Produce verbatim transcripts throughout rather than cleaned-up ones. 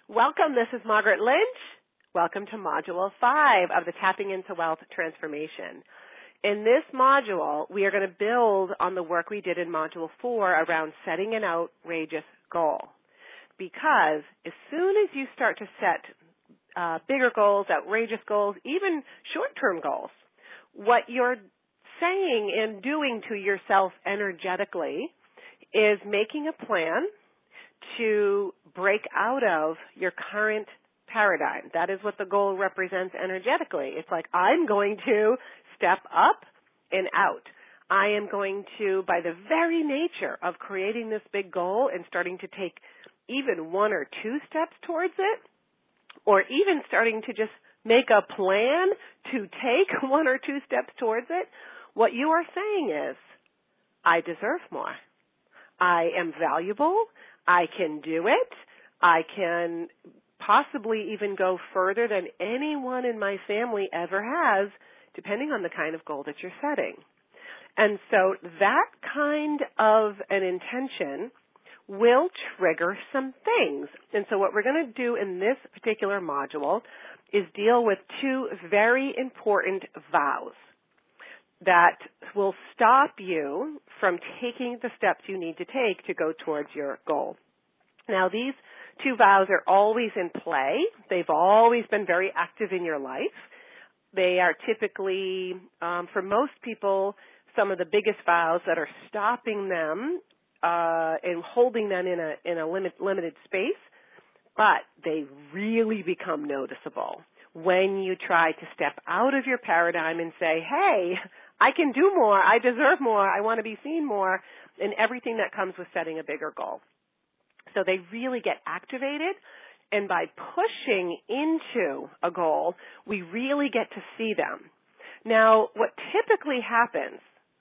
Welcome, this is Margaret Lynch. Welcome to Module five of the Tapping into Wealth Transformation. In this module, we are going to build on the work we did in Module four around setting an outrageous goal. Because as soon as you start to set uh, bigger goals, outrageous goals, even short-term goals, what you're saying and doing to yourself energetically is making a plan to break out of your current paradigm. That is what the goal represents energetically. It's like, I'm going to step up and out. I am going to, by the very nature of creating this big goal and starting to take even one or two steps towards it, or even starting to just make a plan to take one or two steps towards it, what you are saying is, I deserve more. I am valuable. I can do it. I can possibly even go further than anyone in my family ever has, depending on the kind of goal that you're setting. And so that kind of an intention will trigger some things. And so what we're going to do in this particular module is deal with two very important vows that will stop you from taking the steps you need to take to go towards your goal. Now, these two vows are always in play. They've always been very active in your life. They are typically, um, for most people, some of the biggest vows that are stopping them uh, and holding them in a in a limit, limited space, but they really become noticeable when you try to step out of your paradigm and say, hey, I can do more, I deserve more, I want to be seen more, and everything that comes with setting a bigger goal. So they really get activated, and by pushing into a goal, we really get to see them. Now, what typically happens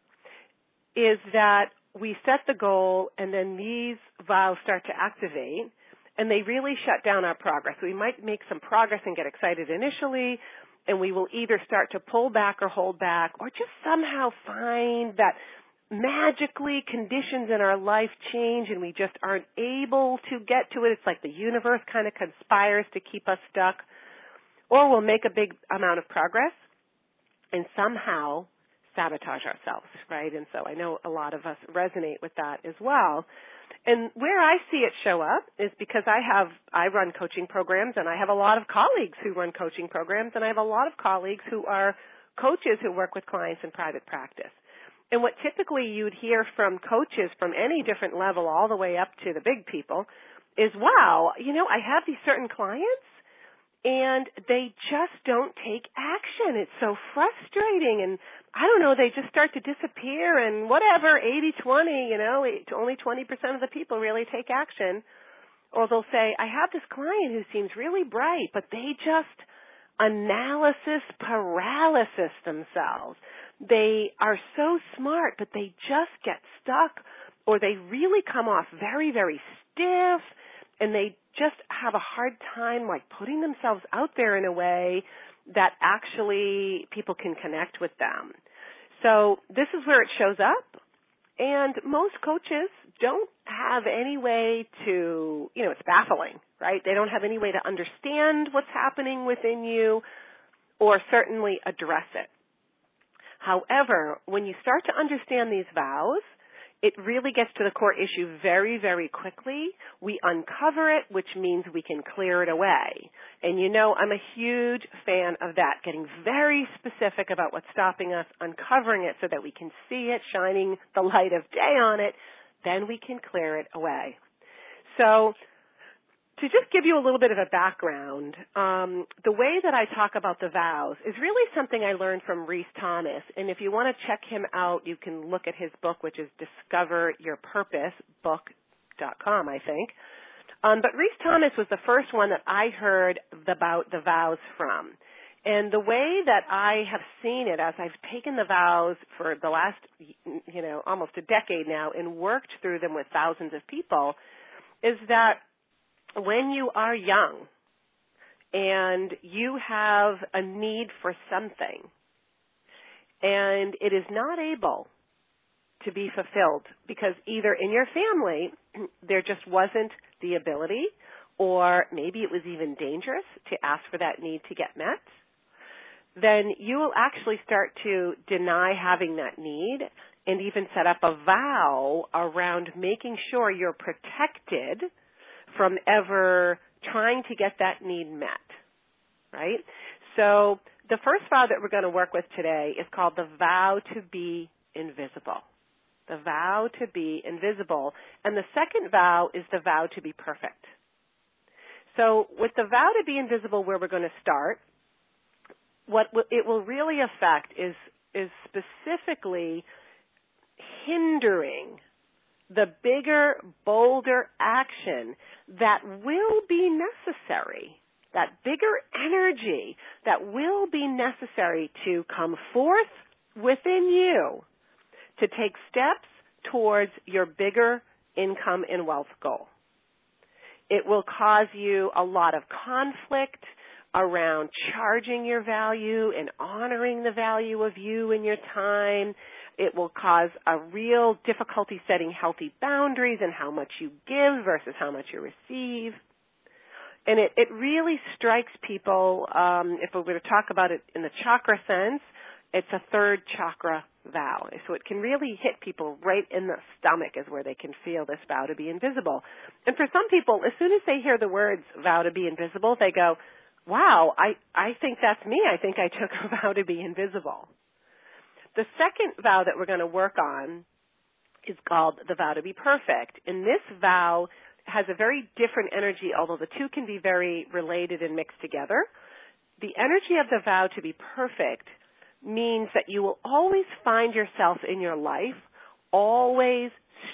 is that we set the goal, and then these vows start to activate, and they really shut down our progress. We might make some progress and get excited initially, and we will either start to pull back or hold back, or just somehow find that magically conditions in our life change and we just aren't able to get to it. It's like the universe kind of conspires to keep us stuck. Or we'll make a big amount of progress and somehow sabotage ourselves, right? And so I know a lot of us resonate with that as well. And where I see it show up is because I have, I run coaching programs, and I have a lot of colleagues who run coaching programs, and I have a lot of colleagues who are coaches who work with clients in private practice. And what typically you'd hear from coaches from any different level all the way up to the big people is, wow, you know, I have these certain clients, and they just don't take action. It's so frustrating, and I don't know, they just start to disappear, and whatever, eighty twenty, you know, only twenty percent of the people really take action. Or they'll say, I have this client who seems really bright, but they just analysis paralysis themselves. They are so smart, but they just get stuck, or they really come off very, very stiff, and they just have a hard time like putting themselves out there in a way that actually people can connect with them. So this is where it shows up, and most coaches don't have any way to, you know, it's baffling, right? They don't have any way to understand what's happening within you or certainly address it. However, when you start to understand these vows, it really gets to the core issue very, very quickly. We uncover it, which means we can clear it away. And you know, I'm a huge fan of that, getting very specific about what's stopping us, uncovering it so that we can see it, shining the light of day on it, then we can clear it away. So to just give you a little bit of a background, um, the way that I talk about the vows is really something I learned from Rhys Thomas. And if you want to check him out, you can look at his book, which is discover your purpose book dot com, I think. Um, but Rhys Thomas was the first one that I heard about the vows from. And the way that I have seen it as I've taken the vows for the last, you know, almost a decade now and worked through them with thousands of people is that when you are young and you have a need for something and it is not able to be fulfilled because either in your family there just wasn't the ability or maybe it was even dangerous to ask for that need to get met, then you will actually start to deny having that need and even set up a vow around making sure you're protected from ever trying to get that need met, right? So the first vow that we're going to work with today is called the vow to be invisible. The vow to be invisible. And the second vow is the vow to be perfect. So with the vow to be invisible, where we're going to start, what it will really affect is, is specifically hindering the bigger, bolder action that will be necessary, that bigger energy that will be necessary to come forth within you to take steps towards your bigger income and wealth goal. It will cause you a lot of conflict around charging your value and honoring the value of you and your time. It will cause a real difficulty setting healthy boundaries in how much you give versus how much you receive. And it, it really strikes people, um, if we're going to talk about it in the chakra sense, it's a third chakra vow. So it can really hit people right in the stomach is where they can feel this vow to be invisible. And for some people, as soon as they hear the words vow to be invisible, they go, wow, I, I think that's me. I think I took a vow to be invisible. The second vow that we're going to work on is called the vow to be perfect. And this vow has a very different energy, although the two can be very related and mixed together. The energy of the vow to be perfect means that you will always find yourself in your life always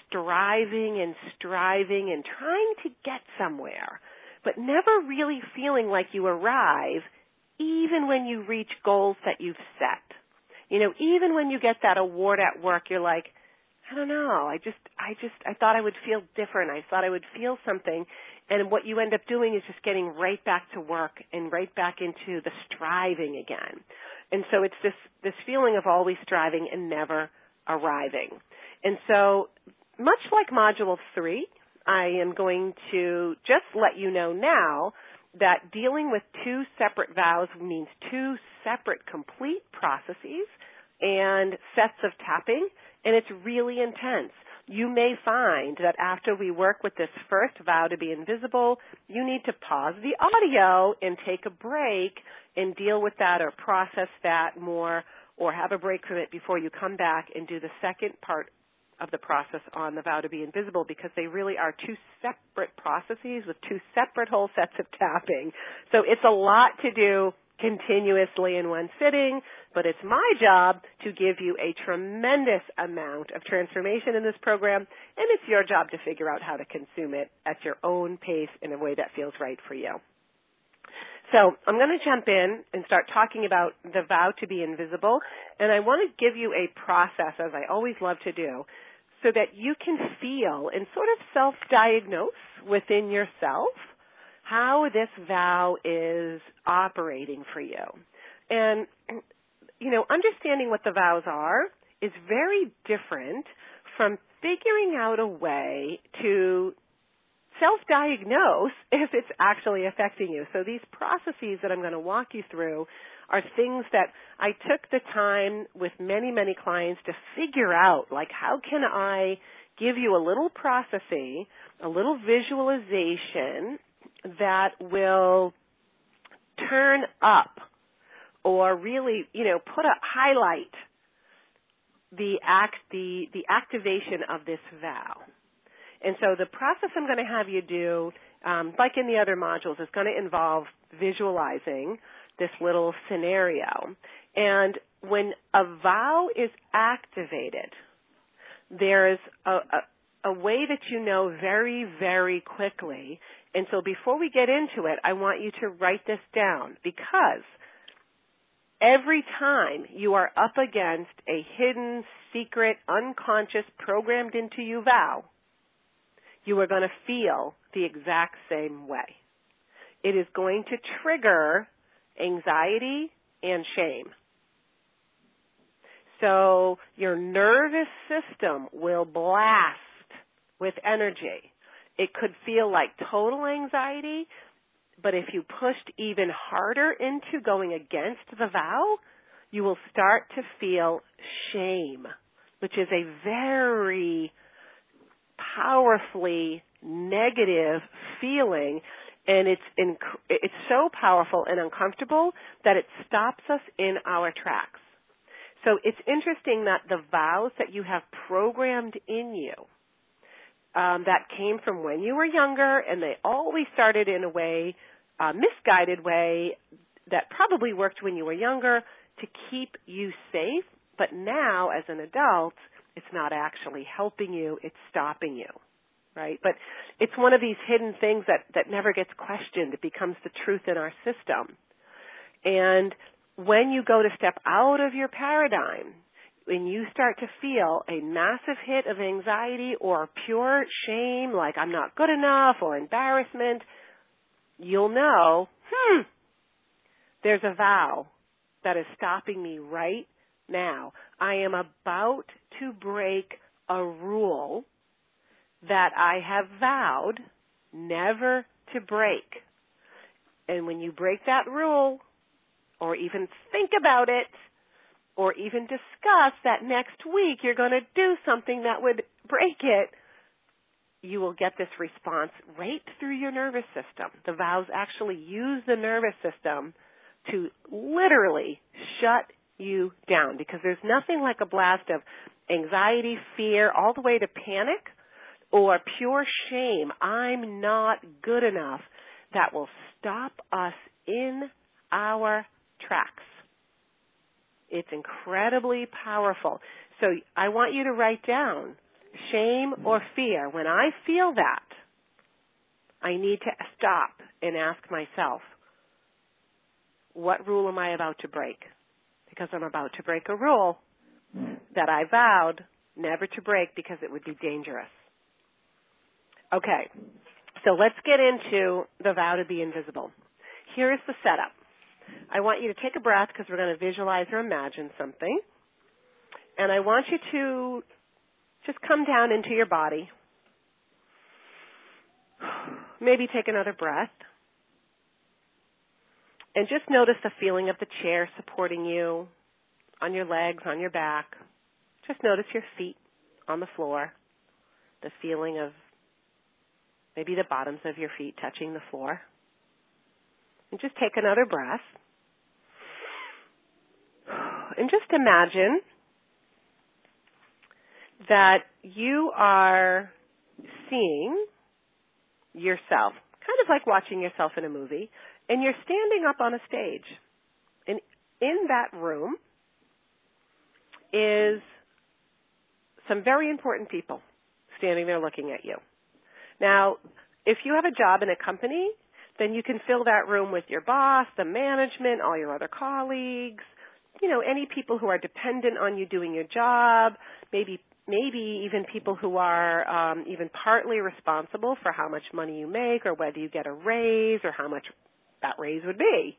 striving and striving and trying to get somewhere, but never really feeling like you arrive even when you reach goals that you've set. You know, even when you get that award at work, you're like, I don't know, I just, I just, I thought I would feel different. I thought I would feel something. And what you end up doing is just getting right back to work and right back into the striving again. And so it's this, this feeling of always striving and never arriving. And so much like Module three, I am going to just let you know now that dealing with two separate vows means two separate complete processes and sets of tapping, and it's really intense. You may find that after we work with this first vow to be invisible, you need to pause the audio and take a break and deal with that or process that more or have a break from it before you come back and do the second part of the process on the vow to be invisible, because they really are two separate processes with two separate whole sets of tapping. So it's a lot to do continuously in one sitting, but it's my job to give you a tremendous amount of transformation in this program, and it's your job to figure out how to consume it at your own pace in a way that feels right for you. So I'm going to jump in and start talking about the vow to be invisible, and I want to give you a process, as I always love to do, so that you can feel and sort of self-diagnose within yourself how this vow is operating for you. And, you know, understanding what the vows are is very different from figuring out a way to self-diagnose if it's actually affecting you. So these processes that I'm going to walk you through are things that I took the time with many, many clients to figure out, like how can I give you a little processing, a little visualization that will turn up or really, you know, put a highlight the act, the, the activation of this vow. And so the process I'm going to have you do, um, like in the other modules, is going to involve visualizing this little scenario. And when a vow is activated, there's a, a, a way that you know very, very quickly. And so before we get into it, I want you to write this down, because every time you are up against a hidden, secret, unconscious, programmed into you vow, you are going to feel the exact same way. It is going to trigger anxiety and shame. So your nervous system will blast with energy. it could feel like total anxiety, but if you pushed even harder into going against the vow, you will start to feel shame, which is a very powerfully negative feeling, and it's inc- it's so powerful and uncomfortable that it stops us in our tracks. So it's interesting that the vows that you have programmed in you, um, that came from when you were younger, and they always started in a way, a misguided way, that probably worked when you were younger to keep you safe, but now as an adult, it's not actually helping you, it's stopping you, right? But it's one of these hidden things that, that never gets questioned. It becomes the truth in our system. And when you go to step out of your paradigm, when you start to feel a massive hit of anxiety or pure shame, like I'm not good enough, or embarrassment, you'll know, hmm, there's a vow that is stopping me right now. I am about to break a rule that I have vowed never to break. And when you break that rule, or even think about it, or even discuss that next week you're going to do something that would break it, you will get this response right through your nervous system. The vows actually use the nervous system to literally shut you down, because there's nothing like a blast of anxiety, fear, all the way to panic, or pure shame, I'm not good enough, that will stop us in our tracks. It's incredibly powerful. So I want you to write down shame or fear. When I feel that, I need to stop and ask myself, what rule am I about to break? Because I'm about to break a rule that I vowed never to break because it would be dangerous. Okay, so let's get into the vow to be invisible. Here is the setup. I want you to take a breath because we're going to visualize or imagine something. And I want you to just come down into your body. Maybe take another breath. And just notice the feeling of the chair supporting you, on your legs, on your back. Just notice your feet on the floor, the feeling of maybe the bottoms of your feet touching the floor. And just take another breath. And just imagine that you are seeing yourself, kind of like watching yourself in a movie, and you're standing up on a stage. And in that room is some very important people standing there looking at you. Now, if you have a job in a company, then you can fill that room with your boss, the management, all your other colleagues, you know, any people who are dependent on you doing your job, maybe maybe even people who are um, even partly responsible for how much money you make or whether you get a raise or how much that raise would be.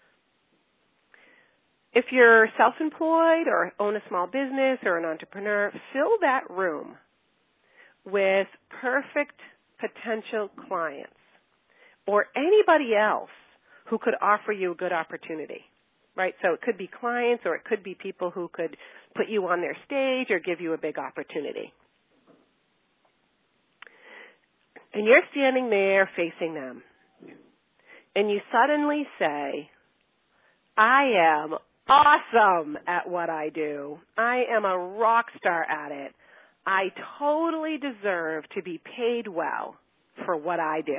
If you're self-employed or own a small business or an entrepreneur, fill that room with perfect potential clients or anybody else who could offer you a good opportunity, right? So it could be clients or it could be people who could put you on their stage or give you a big opportunity. And you're standing there facing them. And you suddenly say, I am awesome at what I do. I am a rock star at it. I totally deserve to be paid well for what I do.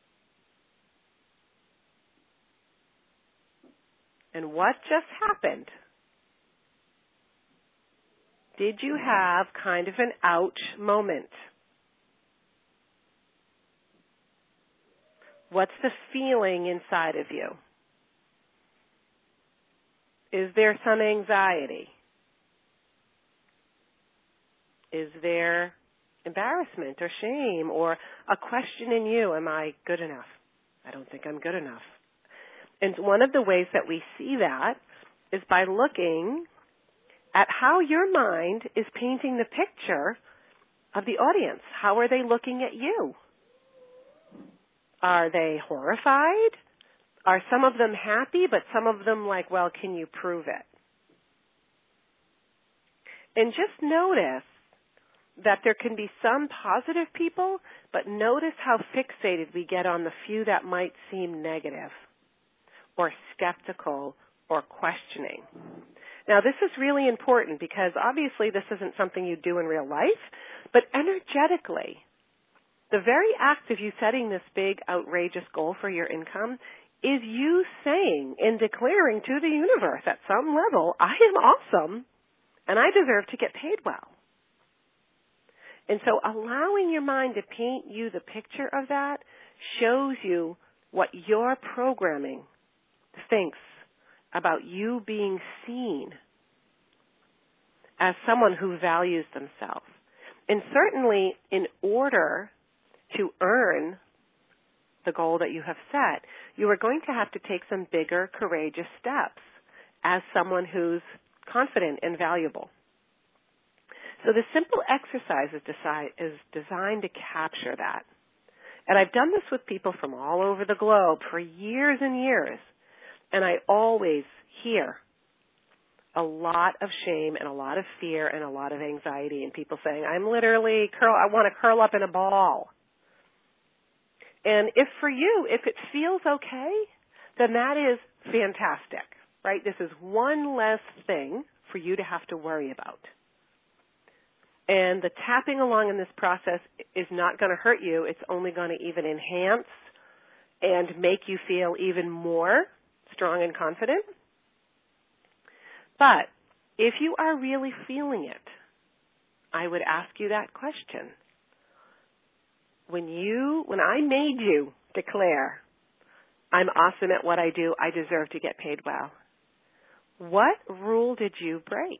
And what just happened? Did you have kind of an ouch moment? What's the feeling inside of you? Is there some anxiety? Is there embarrassment or shame or a question in you, am I good enough? I don't think I'm good enough. And one of the ways that we see that is by looking at how your mind is painting the picture of the audience. How are they looking at you? Are they horrified? Are some of them happy, but some of them like, well, can you prove it? And just notice that there can be some positive people, but notice how fixated we get on the few that might seem negative or skeptical or questioning. Now, this is really important because obviously this isn't something you do in real life, but energetically, the very act of you setting this big, outrageous goal for your income is you saying and declaring to the universe at some level, I am awesome and I deserve to get paid well. And so allowing your mind to paint you the picture of that shows you what your programming thinks about you being seen as someone who values themselves. And certainly in order to earn the goal that you have set, you are going to have to take some bigger, courageous steps as someone who's confident and valuable. So the simple exercise is, decide, is designed to capture that. And I've done this with people from all over the globe for years and years, and I always hear a lot of shame and a lot of fear and a lot of anxiety and people saying, I'm literally, curl, I want to curl up in a ball. And if for you, if it feels okay, then that is fantastic, right? This is one less thing for you to have to worry about. And the tapping along in this process is not going to hurt you. It's only going to even enhance and make you feel even more strong and confident. But if you are really feeling it, I would ask you that question. When you, when I made you declare, I'm awesome at what I do, I deserve to get paid well, what rule did you break?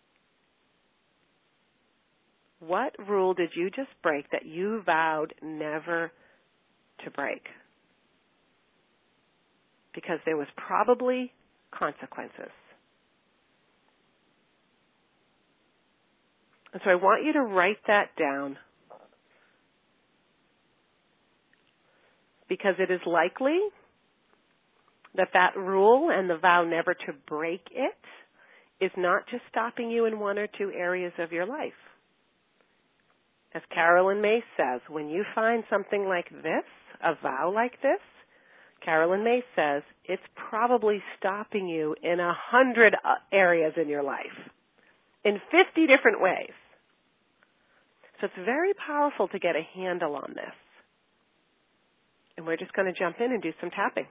What rule did you just break that you vowed never to break? Because there was probably consequences. And so I want you to write that down, because it is likely that that rule and the vow never to break it is not just stopping you in one or two areas of your life. As Carolyn Myss says, when you find something like this, a vow like this, Carolyn Myss says, it's probably stopping you in a hundred areas in your life, in fifty different ways. So it's very powerful to get a handle on this. And we're just going to jump in and do some tapping.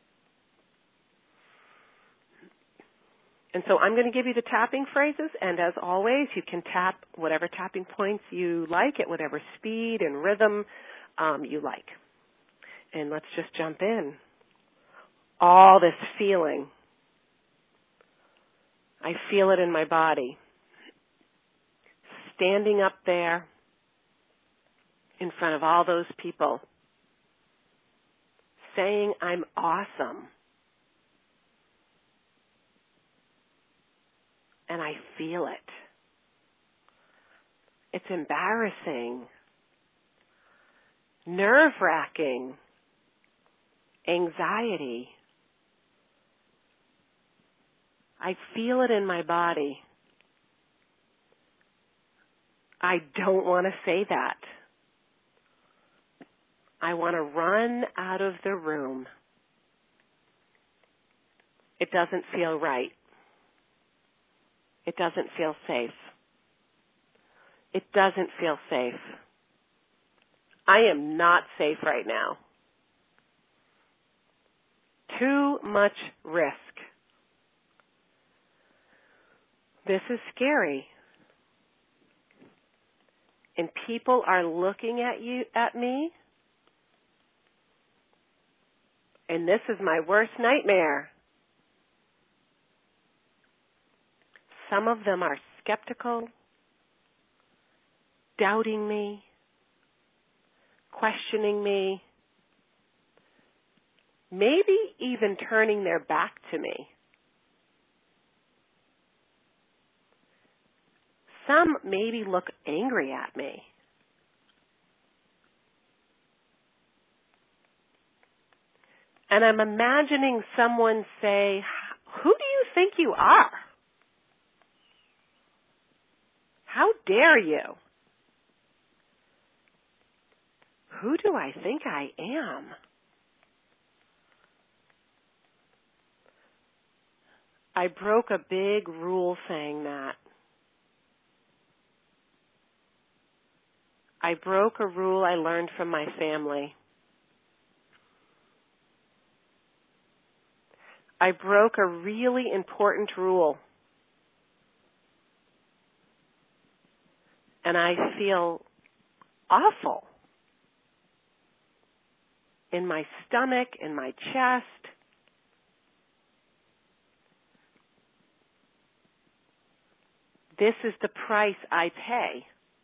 And so I'm going to give you the tapping phrases, and as always, you can tap whatever tapping points you like at whatever speed and rhythm um, you like. And let's just jump in. All this feeling. I feel it in my body. Standing up there in front of all those people, saying I'm awesome. And I feel it. It's embarrassing, nerve-wracking, anxiety. I feel it in my body. I don't want to say that. I want to run out of the room. It doesn't feel right. It doesn't feel safe. It doesn't feel safe. I am not safe right now. Too much risk. This is scary. And people are looking at you, at me, and this is my worst nightmare. Some of them are skeptical, doubting me, questioning me, maybe even turning their back to me. Some maybe look angry at me. And I'm imagining someone say, who do you think you are? How dare you? Who do I think I am? I broke a big rule saying that. I broke a rule I learned from my family. I broke a really important rule. And I feel awful in my stomach, in my chest. This is the price I pay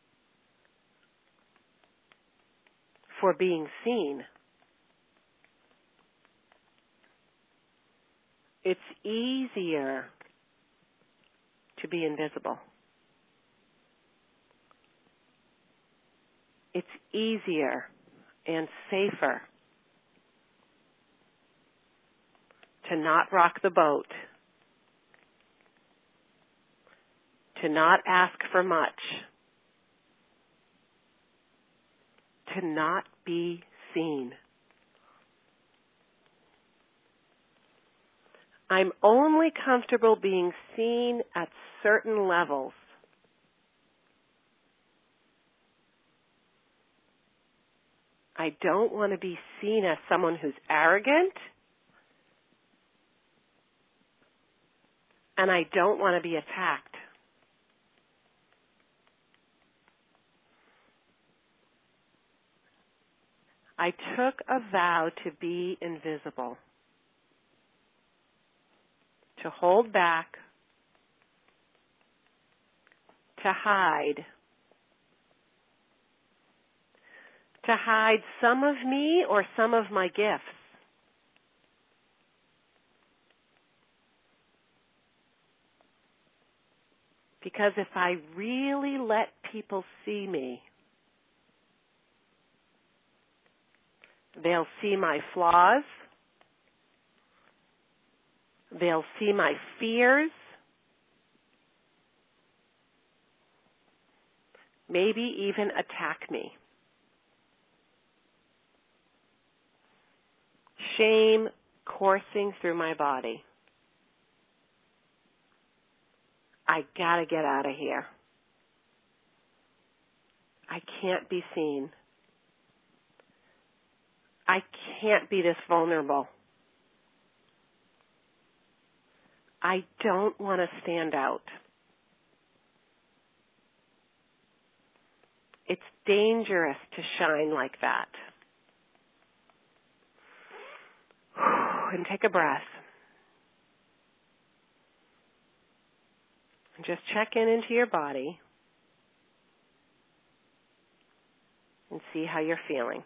for being seen. It's easier to be invisible. It's easier and safer to not rock the boat, to not ask for much, to not be seen. I'm only comfortable being seen at certain levels. I don't want to be seen as someone who's arrogant, and I don't want to be attacked. I took a vow to be invisible, to hold back, to hide, to hide some of me or some of my gifts. Because if I really let people see me, they'll see my flaws, they'll see my fears, maybe even attack me. Shame coursing through my body. I gotta get out of here. I can't be seen. I can't be this vulnerable. I don't want to stand out. It's dangerous to shine like that. And take a breath. And just check in into your body and see how you're feeling.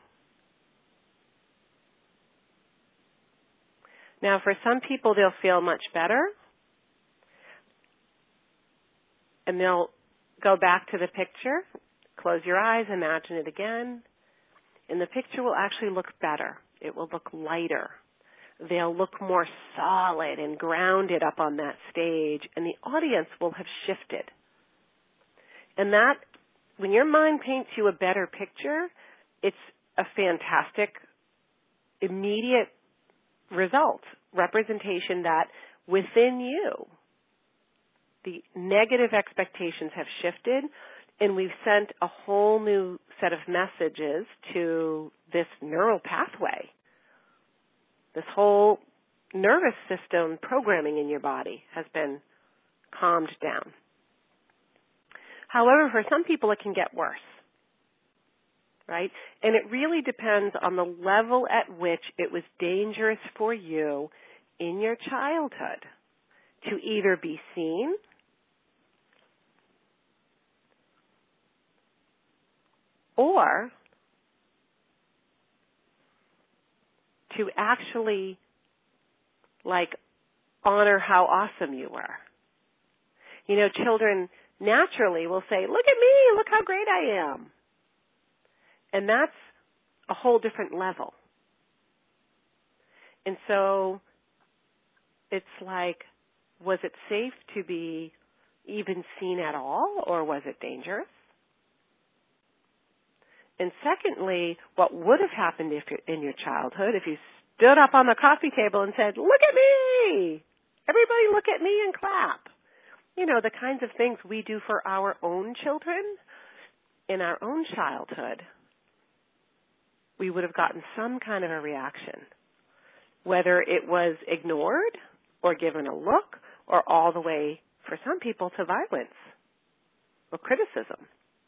Now, for some people, they'll feel much better, and they'll go back to the picture, close your eyes, imagine it again, and the picture will actually look better. It will look lighter. They'll look more solid and grounded up on that stage, and the audience will have shifted. And that, when your mind paints you a better picture, it's a fantastic, immediate result, representation that within you, the negative expectations have shifted, and we've sent a whole new set of messages to this neural pathway. This whole nervous system programming in your body has been calmed down. However, for some people, it can get worse, right? And it really depends on the level at which it was dangerous for you in your childhood to either be seen or to actually, like, honor how awesome you were. You know, children naturally will say, look at me, look how great I am. And that's a whole different level. And so it's like, was it safe to be even seen at all, or was it dangerous? And secondly, what would have happened if you're in your childhood if you stood up on the coffee table and said, look at me! Everybody look at me and clap. You know, the kinds of things we do for our own children in our own childhood. We would have gotten some kind of a reaction, whether it was ignored or given a look or all the way, for some people, to violence or criticism.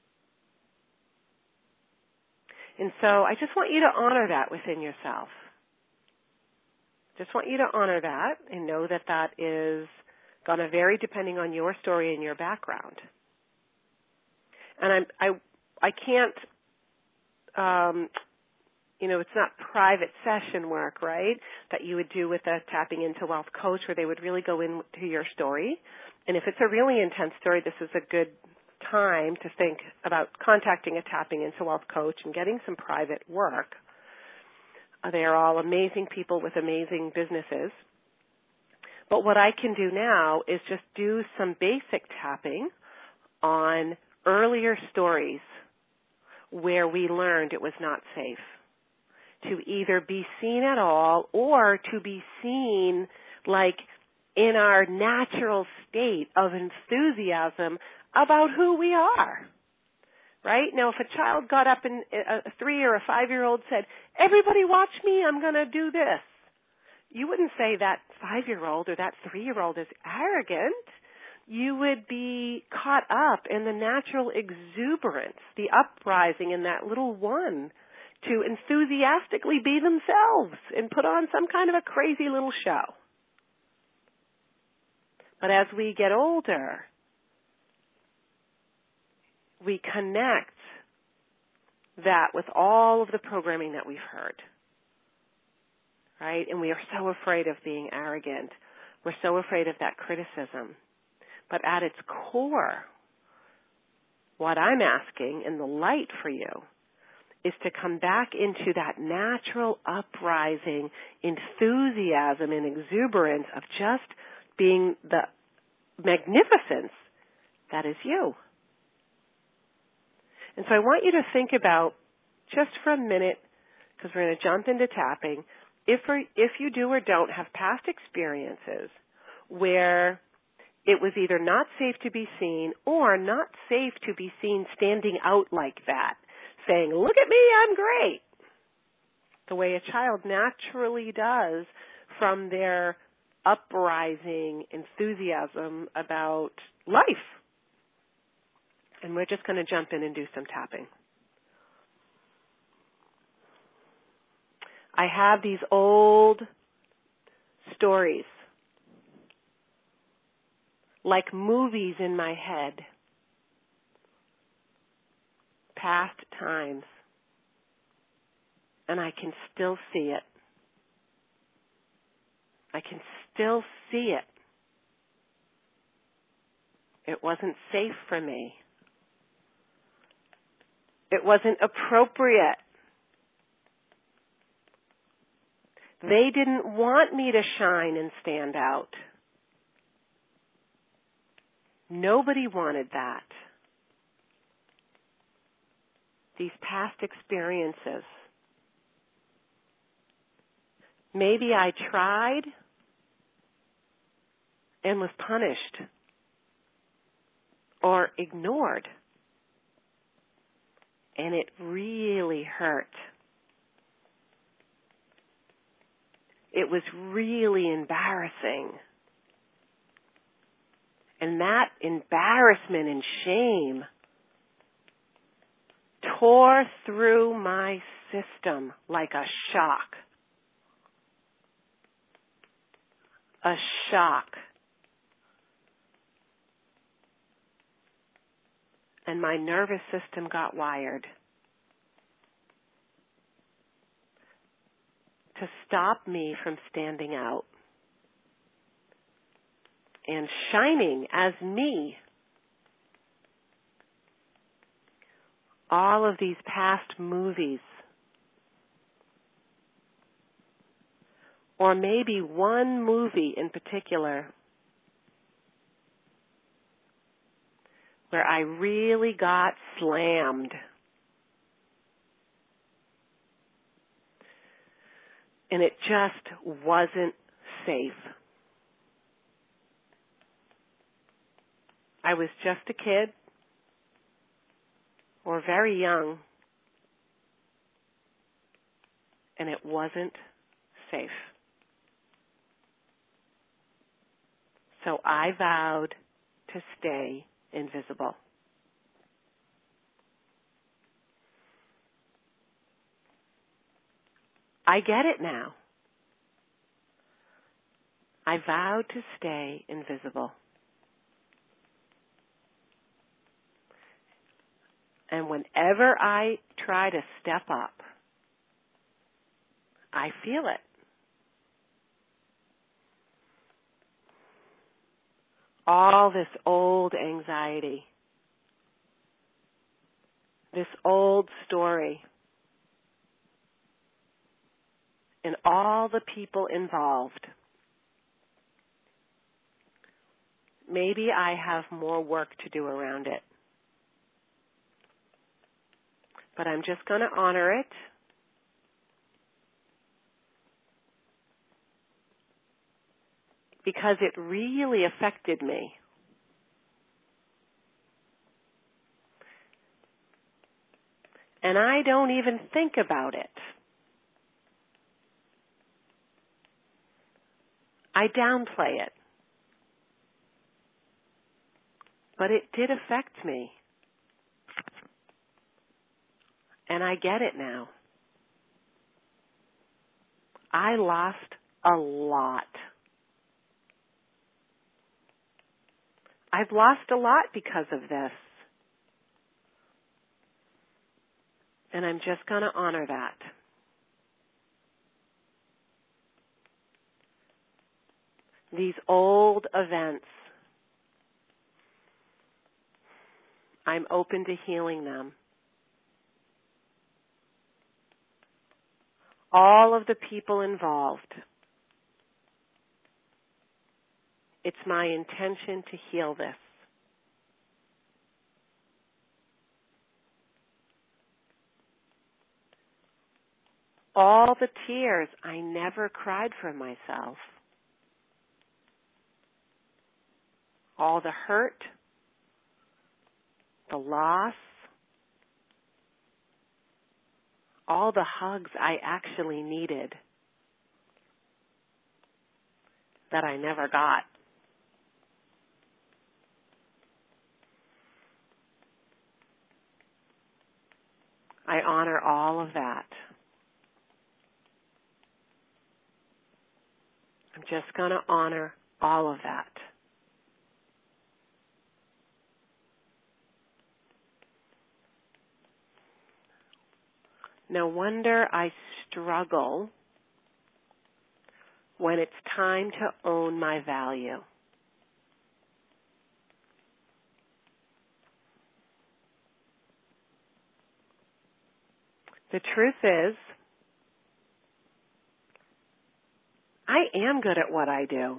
And so I just want you to honor that within yourself. Just want you to honor that and know that that is going to vary depending on your story and your background. And I'm, I, I can't, um, you know, it's not private session work, right, that you would do with a Tapping Into Wealth coach where they would really go into your story. And if it's a really intense story, this is a good time to think about contacting a Tapping Into Wealth coach and getting some private work. Uh, they are all amazing people with amazing businesses. But what I can do now is just do some basic tapping on earlier stories where we learned it was not safe to either be seen at all or to be seen like in our natural state of enthusiasm about who we are. Right? Now, if a child got up and a three or a five-year-old said, everybody watch me, I'm going to do this, you wouldn't say that five-year-old or that three-year-old is arrogant. You would be caught up in the natural exuberance, the uprising in that little one to enthusiastically be themselves and put on some kind of a crazy little show. But as we get older, we connect that with all of the programming that we've heard, right? And we are so afraid of being arrogant. We're so afraid of that criticism. But at its core, what I'm asking in the light for you is to come back into that natural uprising enthusiasm and exuberance of just being the magnificence that is you. And so I want you to think about, just for a minute, because we're going to jump into tapping, if, or, if you do or don't have past experiences where it was either not safe to be seen or not safe to be seen standing out like that, saying, look at me, I'm great, the way a child naturally does from their uprising enthusiasm about life. And we're just going to jump in and do some tapping. I have these old stories, like movies in my head, past times, and I can still see it. I can still see it. It wasn't safe for me. It wasn't appropriate. They didn't want me to shine and stand out. Nobody wanted that. These past experiences. Maybe I tried and was punished or ignored. And it really hurt. It was really embarrassing. And that embarrassment and shame tore through my system like a shock. A shock. And my nervous system got wired to stop me from standing out and shining as me. All of these past movies or maybe one movie in particular where I really got slammed. And it just wasn't safe. I was just a kid or very young, and it wasn't safe. So I vowed to stay invisible. I get it now. I vowed to stay invisible. And whenever I try to step up, I feel it. All this old anxiety, this old story, and all the people involved. Maybe I have more work to do around it. But I'm just going to honor it. Because it really affected me. And I don't even think about it. I downplay it. But it did affect me. And I get it now. I lost a lot. I've lost a lot because of this. And I'm just going to honor that. These old events, I'm open to healing them. All of the people involved, it's my intention to heal this. All the tears I never cried for myself. All the hurt, the loss, all the hugs I actually needed that I never got. I honor all of that. I'm just going to honor all of that. No wonder I struggle when it's time to own my value. The truth is, I am good at what I do.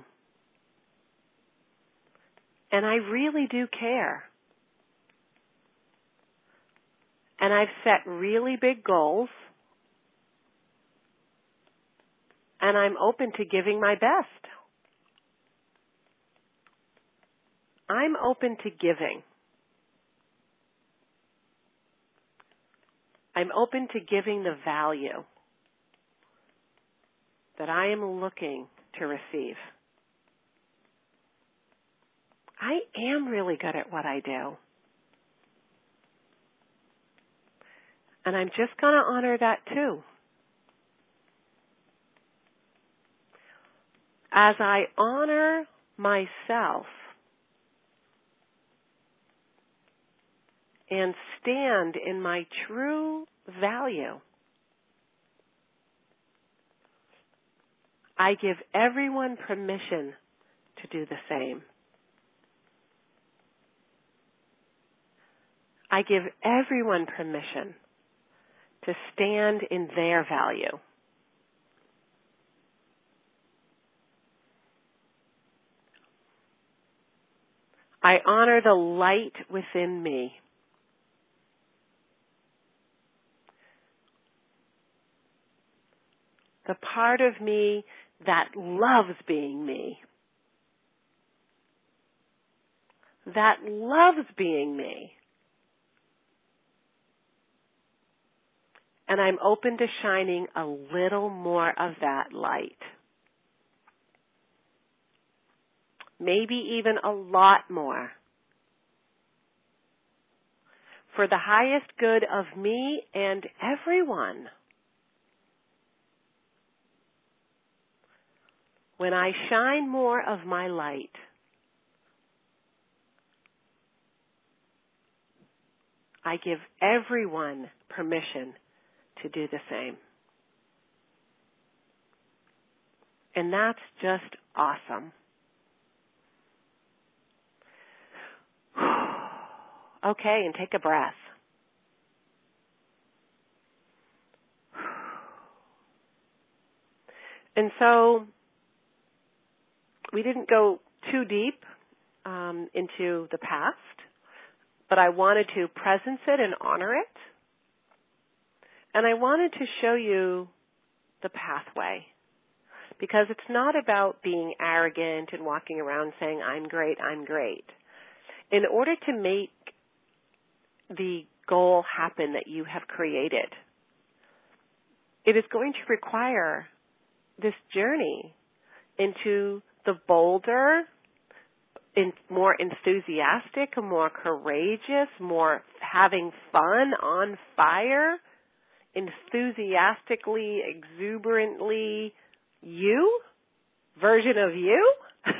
And I really do care. And I've set really big goals. And I'm open to giving my best. I'm open to giving. I'm open to giving the value that I am looking to receive. I am really good at what I do. And I'm just going to honor that too. As I honor myself and stand in my true value, I give everyone permission to do the same. I give everyone permission to stand in their value. I honor the light within me. The part of me that loves being me. That loves being me. And I'm open to shining a little more of that light. Maybe even a lot more. For the highest good of me and everyone. When I shine more of my light, I give everyone permission to do the same. And that's just awesome. Okay, and take a breath. And so we didn't go too deep um, into the past, but I wanted to presence it and honor it. And I wanted to show you the pathway, because it's not about being arrogant and walking around saying, I'm great, I'm great. In order to make the goal happen that you have created, it is going to require this journey into the bolder, in more enthusiastic, more courageous, more having fun, on fire, enthusiastically, exuberantly you, version of you.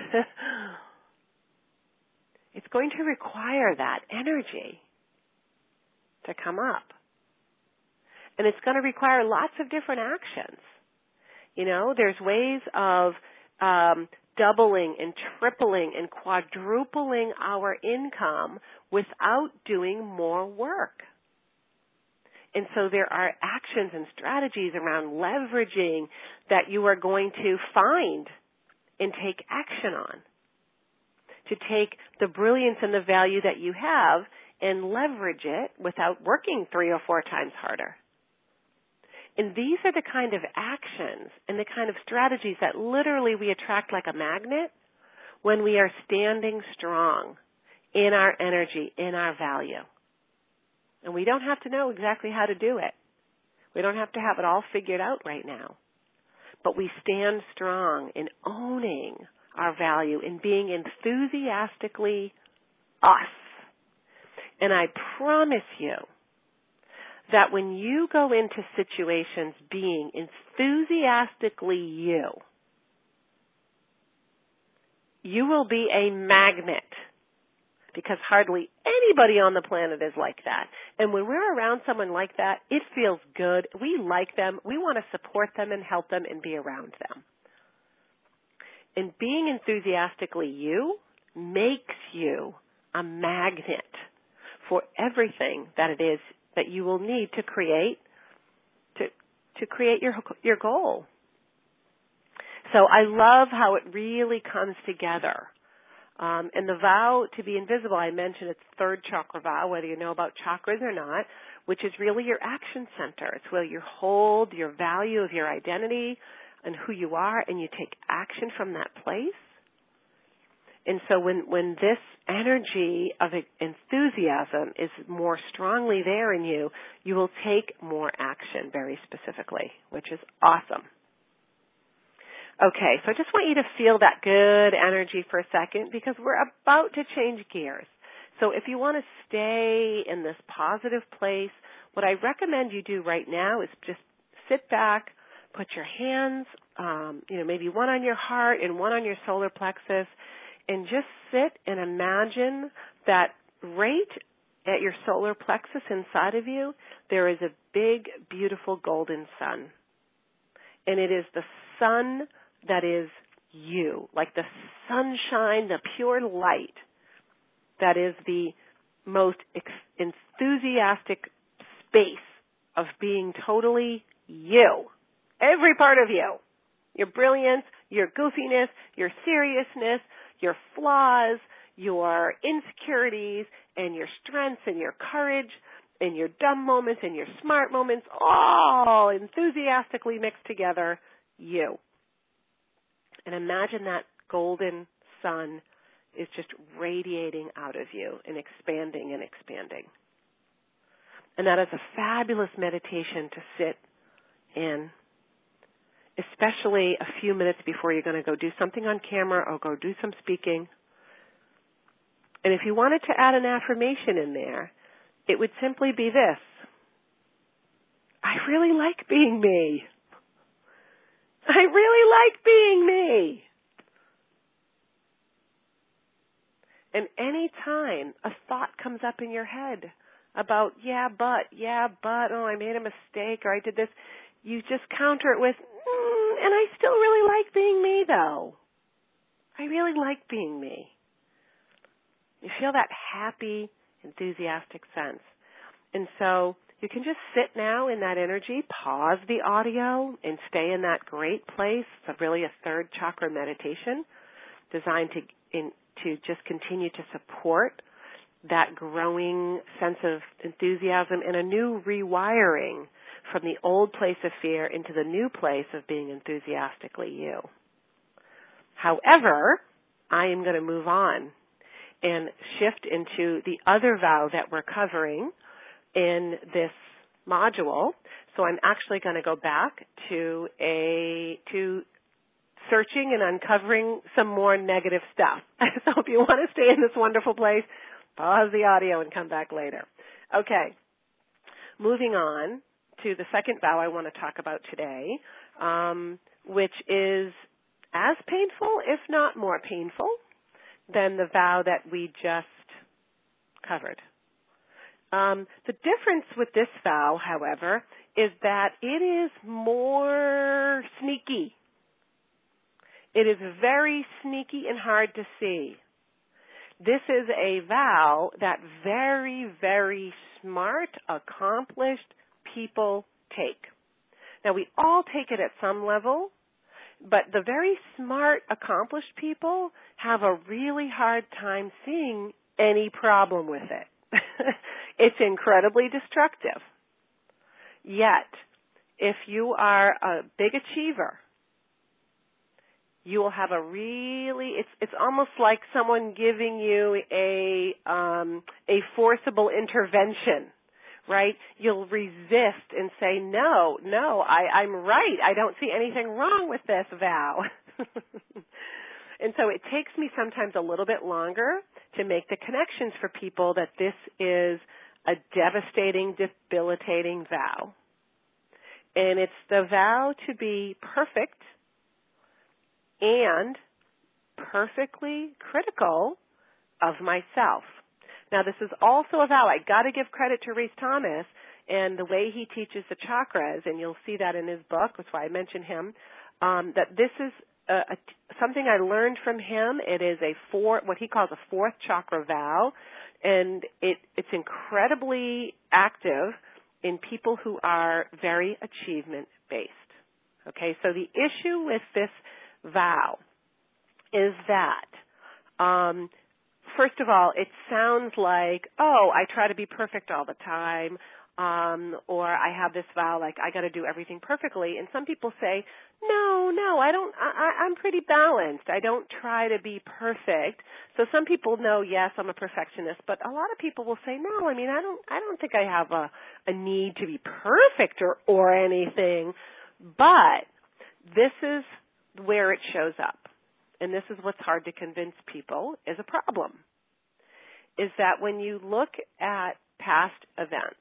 It's going to require that energy to come up. And it's going to require lots of different actions. You know, there's ways of um, doubling and tripling and quadrupling our income without doing more work. And so there are actions and strategies around leveraging that you are going to find and take action on, to take the brilliance and the value that you have and leverage it without working three or four times harder. And these are the kind of actions and the kind of strategies that literally we attract like a magnet when we are standing strong in our energy, in our value. And we don't have to know exactly how to do it. We don't have to have it all figured out right now. But we stand strong in owning our value, in being enthusiastically us. And I promise you that when you go into situations being enthusiastically you, you will be a magnet, because hardly anybody on the planet is like that. And when we're around someone like that, it feels good. We like them. We want to support them and help them and be around them. And being enthusiastically you makes you a magnet for everything that it is that you will need to create to to create your your goal. So I love how it really comes together. Um, and the vow to be invisible, I mentioned it's third chakra vow, whether you know about chakras or not, which is really your action center. It's where you hold your value of your identity and who you are, and you take action from that place. And so when, when this energy of enthusiasm is more strongly there in you, you will take more action very specifically, which is awesome. Okay, so I just want you to feel that good energy for a second, because we're about to change gears. So if you want to stay in this positive place, what I recommend you do right now is just sit back, put your hands, um, you know, maybe one on your heart and one on your solar plexus, and just sit and imagine that right at your solar plexus inside of you, there is a big, beautiful golden sun. And it is the sun that is you, like the sunshine, the pure light that is the most ex- enthusiastic space of being totally you. Every part of you. Your brilliance, your goofiness, your seriousness, your flaws, your insecurities and your strengths and your courage and your dumb moments and your smart moments all enthusiastically mixed together, you. And imagine that golden sun is just radiating out of you and expanding and expanding. And that is a fabulous meditation to sit in, especially a few minutes before you're going to go do something on camera or go do some speaking. And if you wanted to add an affirmation in there, it would simply be this: I really like being me. I really like being me. And any time a thought comes up in your head about, yeah, but, yeah, but, oh, I made a mistake or I did this, you just counter it with, mm, and I still really like being me, though. I really like being me. You feel that happy, enthusiastic sense. And so you can just sit now in that energy, pause the audio, and stay in that great place. It's really a third chakra meditation designed to in, to just continue to support that growing sense of enthusiasm and a new rewiring from the old place of fear into the new place of being enthusiastically you. However, I am going to move on and shift into the other vow that we're covering in this module. So I'm actually going to go back to a to searching and uncovering some more negative stuff. So if you want to stay in this wonderful place, pause the audio and come back later. Okay, moving on to the second vow I want to talk about today, um, which is as painful, if not more painful, than the vow that we just covered. Um, the difference with this vow, however, is that it is more sneaky. It is very sneaky and hard to see. This is a vow that very, very smart, accomplished people take. Now, we all take it at some level, but the very smart, accomplished people have a really hard time seeing any problem with it. It's incredibly destructive. Yet, if you are a big achiever, you will have a really, it's it's almost like someone giving you a um, a forcible intervention, right? You'll resist and say, no, no, I, I'm right. I don't see anything wrong with this vow. And so it takes me sometimes a little bit longer to make the connections for people that this is a devastating, debilitating vow. And it's the vow to be perfect and perfectly critical of myself. Now, this is also a vow. I got to give credit to Rhys Thomas and the way he teaches the chakras, and you'll see that in his book. That's why I mention him. Um, that this is a, a, something I learned from him. It is a four, what he calls a fourth chakra vow, and it, it's incredibly active in people who are very achievement-based. Okay, so the issue with this vow is that, um, first of all, it sounds like, oh, I try to be perfect all the time, um, or I have this vow like I got to do everything perfectly. And some people say, no, no, I don't. I, I'm pretty balanced. I don't try to be perfect. So some people know, yes, I'm a perfectionist, but a lot of people will say, no, I mean, I don't. I don't think I have a, a need to be perfect or or anything. But this is where it shows up. And this is what's hard to convince people is a problem, is that when you look at past events,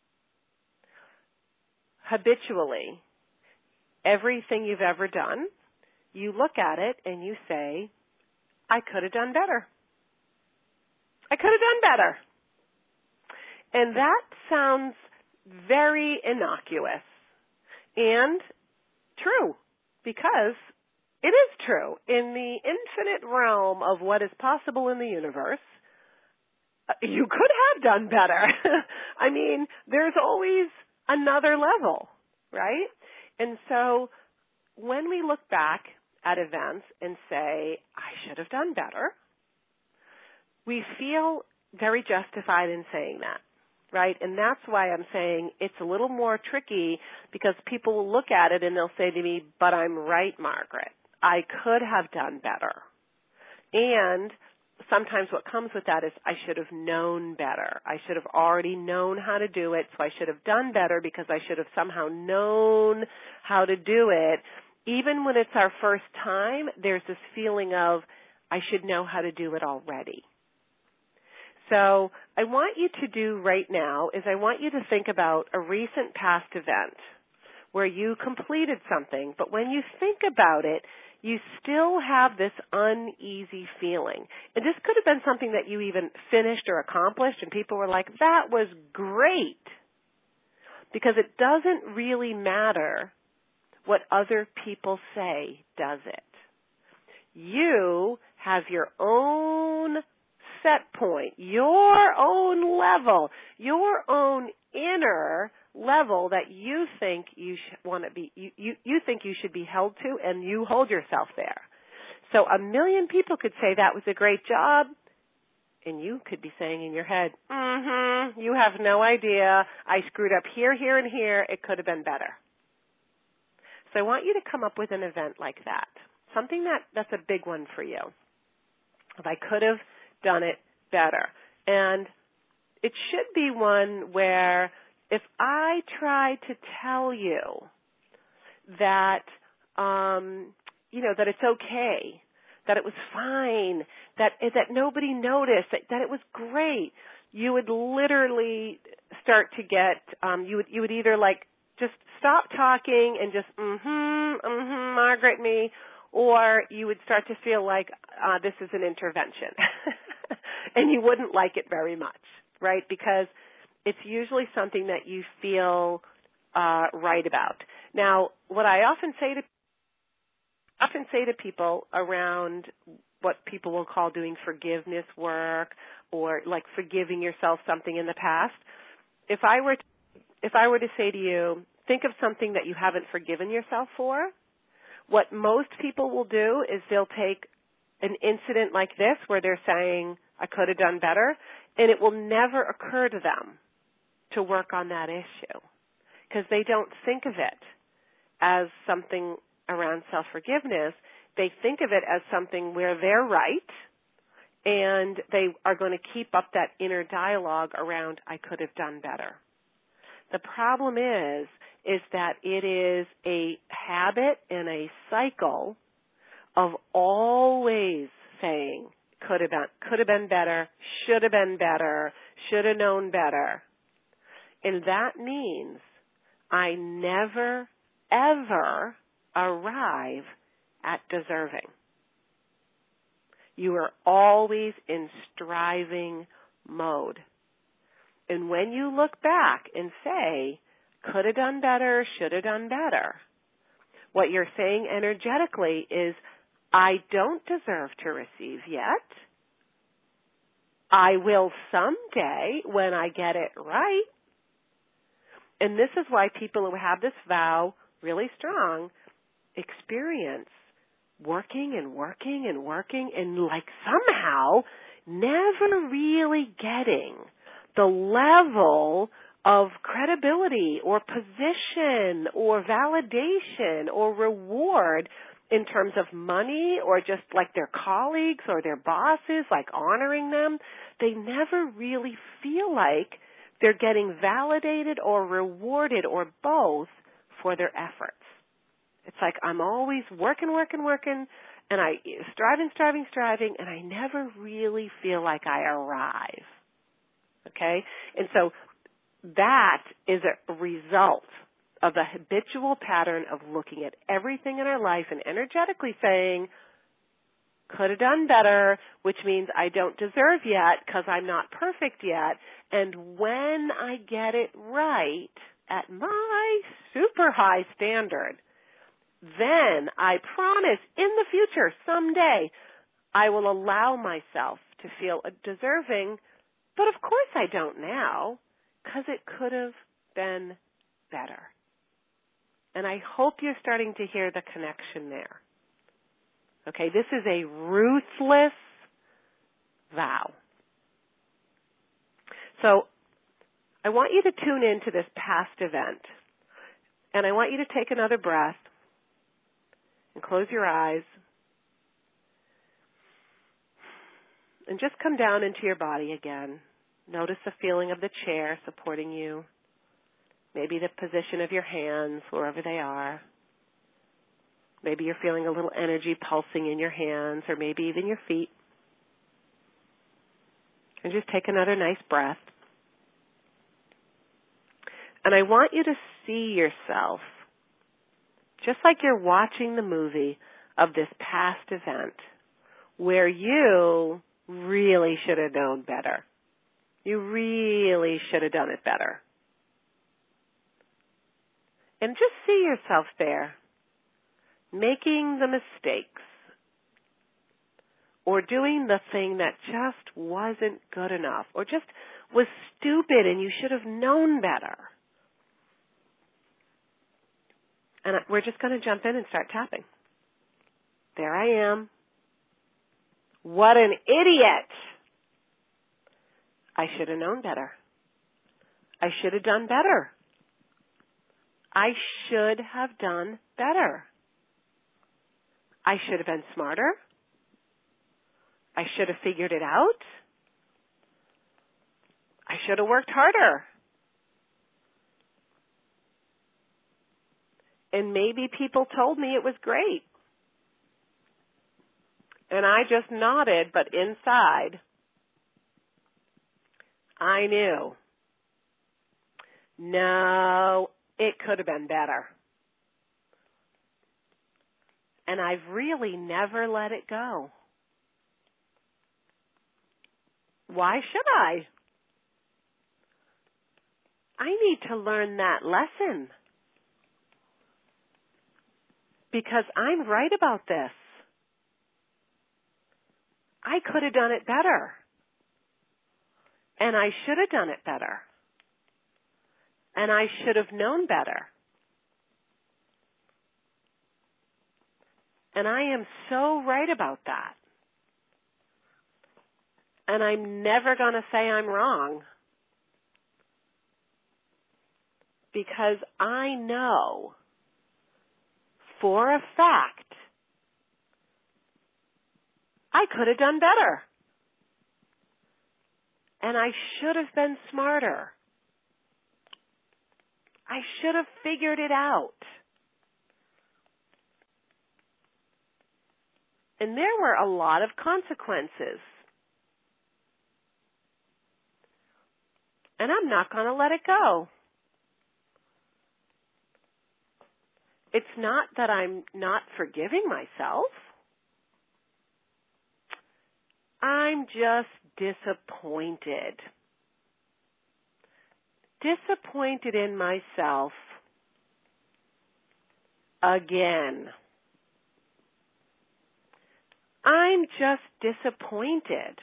habitually, everything you've ever done, you look at it and you say, I could have done better. I could have done better. And that sounds very innocuous and true, because it is true. In the infinite realm of what is possible in the universe, you could have done better. I mean, there's always another level, right? And so when we look back at events and say, I should have done better, we feel very justified in saying that, right? And that's why I'm saying it's a little more tricky, because people will look at it and they'll say to me, but I'm right, Margaret. I could have done better. And sometimes what comes with that is I should have known better. I should have already known how to do it, so I should have done better because I should have somehow known how to do it. Even when it's our first time, there's this feeling of I should know how to do it already. So I want you to do right now is I want you to think about a recent past event where you completed something, but when you think about it, you still have this uneasy feeling. And this could have been something that you even finished or accomplished, and people were like, that was great. Because it doesn't really matter what other people say, does it? You have your own set point, your own level, your own inner level that you think you sh- want to be, you, you, you think you should be held to, and you hold yourself there. So a million people could say that was a great job, and you could be saying in your head, mm-hmm, you have no idea. I screwed up here, here, and here. It could have been better. So I want you to come up with an event like that, something that, that's a big one for you. If I could have done it better. And it should be one where if I try to tell you that, um, you know, that it's okay, that it was fine, that that nobody noticed, that, that it was great, you would literally start to get, um, you would you would either like just stop talking and just mm-hmm, mm-hmm, Margaret, me, or you would start to feel like uh, this is an intervention, and you wouldn't like it very much, right? Because it's usually something that you feel uh, right about. Now, what I often say to often say to people around what people will call doing forgiveness work, or like forgiving yourself something in the past, if I were to, if I were to say to you, think of something that you haven't forgiven yourself for, what most people will do is they'll take an incident like this where they're saying, I could have done better, and it will never occur to them to work on that issue because they don't think of it as something around self-forgiveness. They think of it as something where they're right, and they are going to keep up that inner dialogue around, I could have done better. The problem is, is that it is a habit and a cycle of always saying, could have been, could have been better, should have been better, should have known better. And that means I never, ever arrive at deserving. You are always in striving mode. And when you look back and say, could have done better, should have done better, what you're saying energetically is, I don't deserve to receive yet. I will someday when I get it right. And this is why people who have this vow really strong experience working and working and working and like somehow never really getting the level of credibility or position or validation or reward in terms of money or just like their colleagues or their bosses, like honoring them. They never really feel like they're getting validated or rewarded or both for their efforts. It's like I'm always working, working, working, and I striving, striving, striving, and I never really feel like I arrive. Okay? And so that is a result of the habitual pattern of looking at everything in our life and energetically saying, could have done better, which means I don't deserve yet because I'm not perfect yet. And when I get it right at my super high standard, then I promise in the future, someday, I will allow myself to feel deserving. But of course I don't now because it could have been better. And I hope you're starting to hear the connection there. Okay, this is a ruthless vow. So I want you to tune into this past event, and I want you to take another breath and close your eyes and just come down into your body again. Notice the feeling of the chair supporting you, maybe the position of your hands wherever they are. Maybe you're feeling a little energy pulsing in your hands or maybe even your feet. And just take another nice breath. And I want you to see yourself just like you're watching the movie of this past event where you really should have known better. You really should have done it better. And just see yourself there, making the mistakes or doing the thing that just wasn't good enough or just was stupid and you should have known better. And we're just going to jump in and start tapping. There I am. What an idiot. I should have known better. I should have done better. I should have done better. I should have been smarter. I should have figured it out. I should have worked harder. And maybe people told me it was great. And I just nodded, but inside, I knew, no, it could have been better. And I've really never let it go. Why should I? I need to learn that lesson. Because I'm right about this. I could have done it better. And I should have done it better. And I should have known better. And I am so right about that. And I'm never going to say I'm wrong. Because I know for a fact I could have done better. And I should have been smarter. I should have figured it out. And there were a lot of consequences. And I'm not going to let it go. It's not that I'm not forgiving myself. I'm just disappointed. Disappointed in myself again. I'm just disappointed.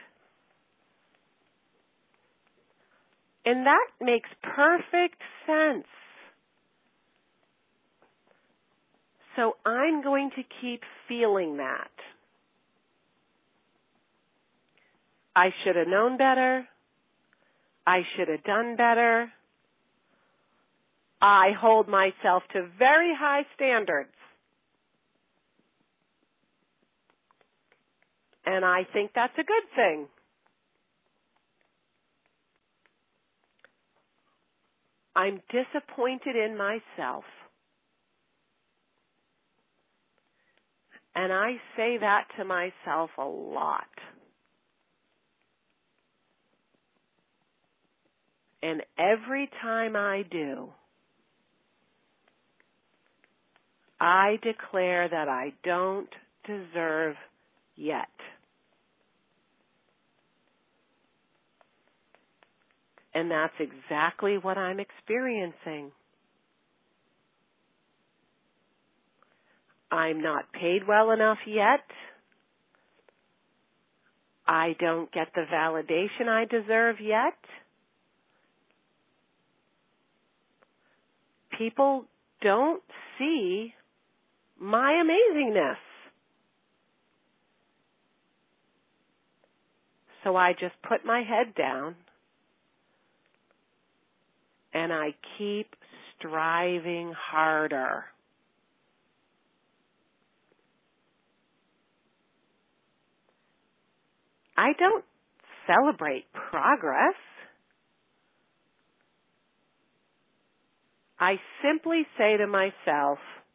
And that makes perfect sense. So I'm going to keep feeling that. I should have known better. I should have done better. I hold myself to very high standards. And I think that's a good thing. I'm disappointed in myself. And I say that to myself a lot. And every time I do, I declare that I don't deserve yet. And that's exactly what I'm experiencing. I'm not paid well enough yet. I don't get the validation I deserve yet. People don't see my amazingness. So I just put my head down and I keep striving harder. I don't celebrate progress. I simply say to myself,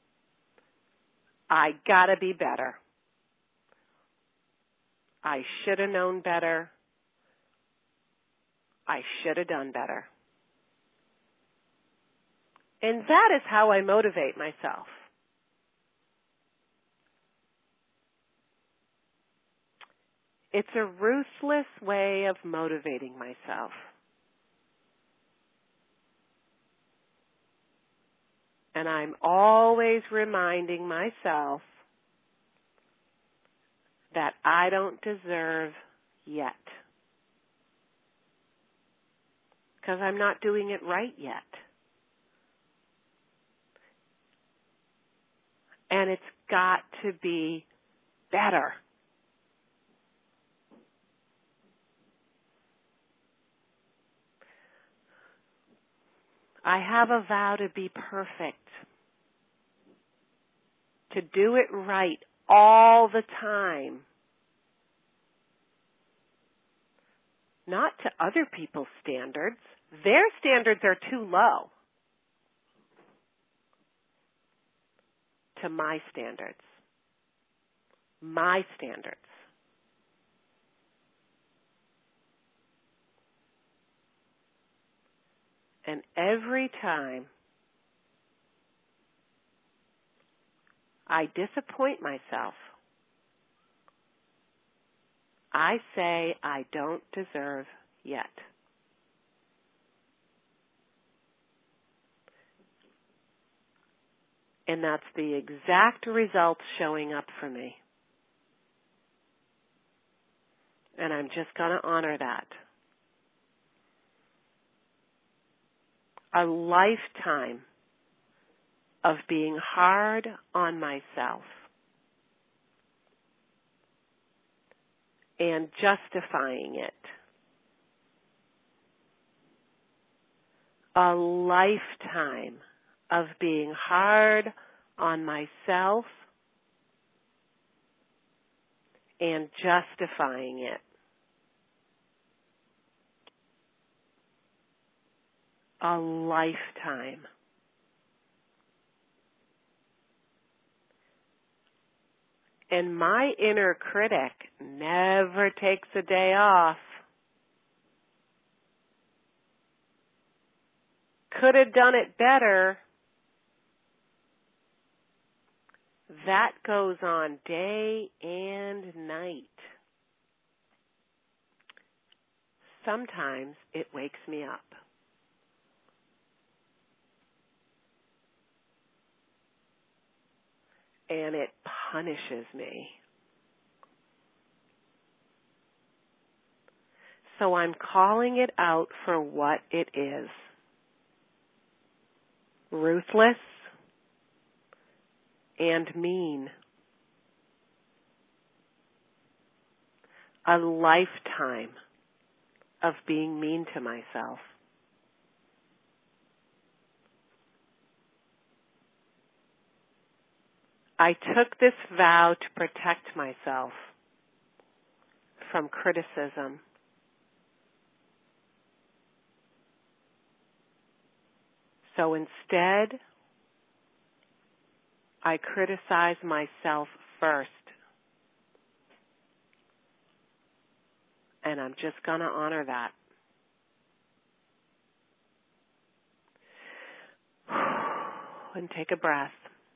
I gotta be better. I should have known better. I should have done better. And that is how I motivate myself. It's a ruthless way of motivating myself. And I'm always reminding myself that I don't deserve yet. Because I'm not doing it right yet. And it's got to be better. I have a vow to be perfect, to do it right all the time, not to other people's standards. Their standards are too low. To my standards. My standards. And every time I disappoint myself, I say I don't deserve yet. And that's the exact result showing up for me. And I'm just going to honor that. A lifetime of being hard on myself and justifying it. A lifetime of being hard on myself and justifying it. A lifetime. And my inner critic never takes a day off. Could have done it better. That goes on day and night. Sometimes it wakes me up. And it punishes me. So I'm calling it out for what it is. Ruthless and mean. A lifetime of being mean to myself. I took this vow to protect myself from criticism. So instead, I criticize myself first. And I'm just going to honor that. And take a breath.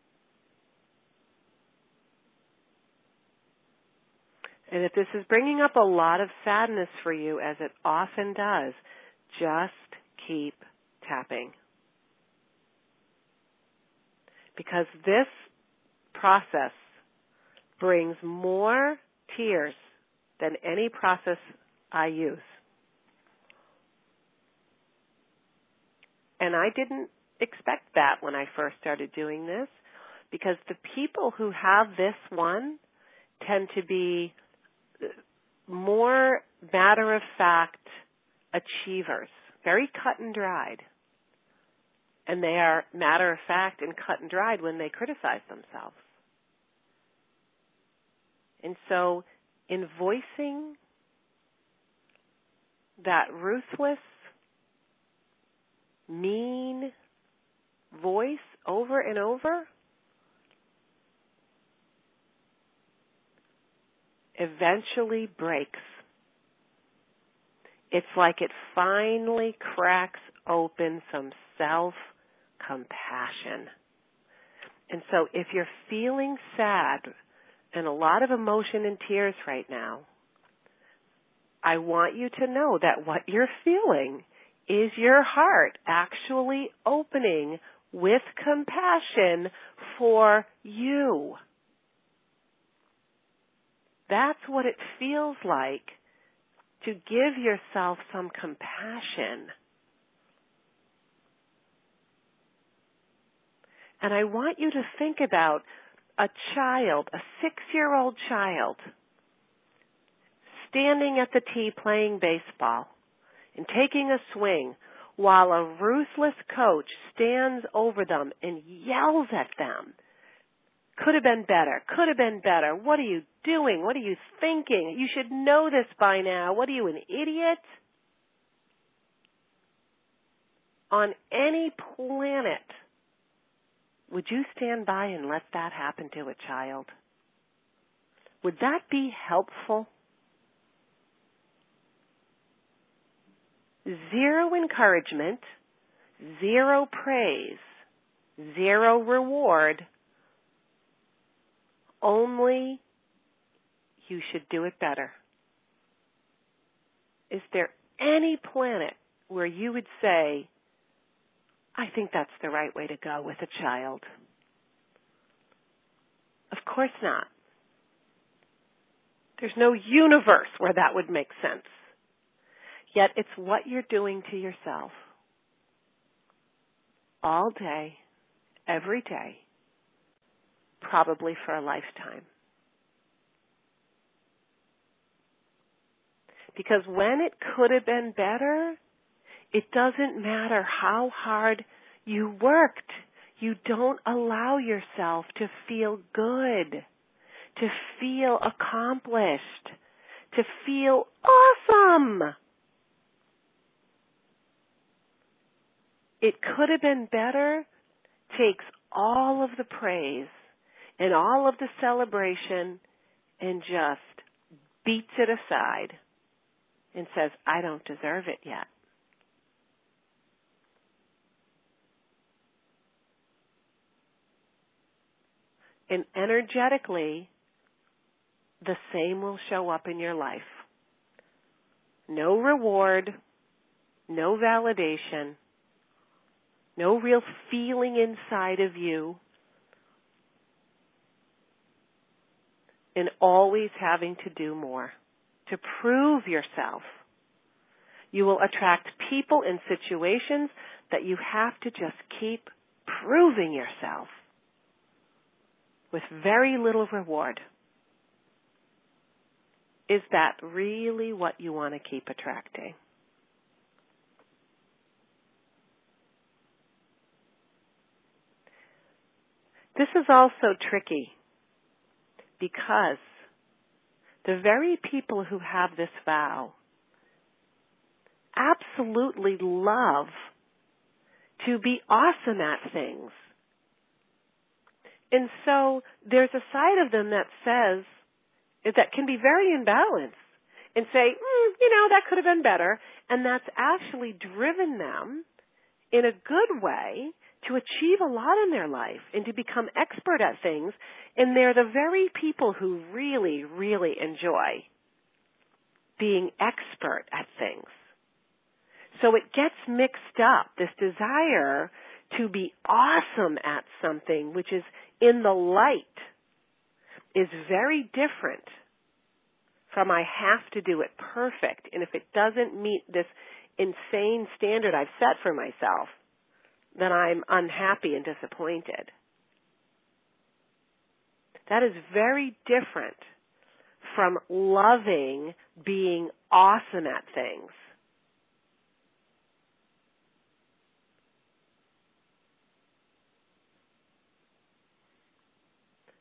And if this is bringing up a lot of sadness for you, as it often does, just keep tapping. Because this process brings more tears than any process I use. And I didn't expect that when I first started doing this, because the people who have this one tend to be more matter-of-fact achievers, very cut and dried. and they are matter of fact and cut and dried when they criticize themselves. And so in voicing that ruthless, mean voice over and over, eventually breaks. It's like it finally cracks open some self-compassion. And so if you're feeling sad and a lot of emotion and tears right now, I want you to know that what you're feeling is your heart actually opening with compassion for you. That's what it feels like to give yourself some compassion. And I want you to think about a child, a six-year-old child, standing at the tee playing baseball and taking a swing while a ruthless coach stands over them and yells at them. Could have been better. Could have been better. What are you doing? What are you thinking? You should know this by now. What are you, an idiot? On any planet, would you stand by and let that happen to a child? Would that be helpful? Zero encouragement, zero praise, zero reward. Only you should do it better. Is there any planet where you would say, I think that's the right way to go with a child? Of course not. There's no universe where that would make sense. Yet it's what you're doing to yourself all day, every day, probably for a lifetime. Because when it could have been better, it doesn't matter how hard you worked. You don't allow yourself to feel good, to feel accomplished, to feel awesome. It could have been better takes all of the praise and all of the celebration and just beats it aside and says, I don't deserve it yet. And energetically, the same will show up in your life. No reward, no validation, no real feeling inside of you, and always having to do more to prove yourself. You will attract people and situations that you have to just keep proving yourself with very little reward. Is that really what you want to keep attracting? This is also tricky because the very people who have this vow absolutely love to be awesome at things. And so there's a side of them that says, that can be very imbalanced and say, mm, you know, that could have been better. And that's actually driven them in a good way to achieve a lot in their life and to become expert at things. And they're the very people who really, really enjoy being expert at things. So it gets mixed up, this desire to be awesome at something, which is in the light, is very different from I have to do it perfect. And if it doesn't meet this insane standard I've set for myself, then I'm unhappy and disappointed. That is very different from loving being awesome at things.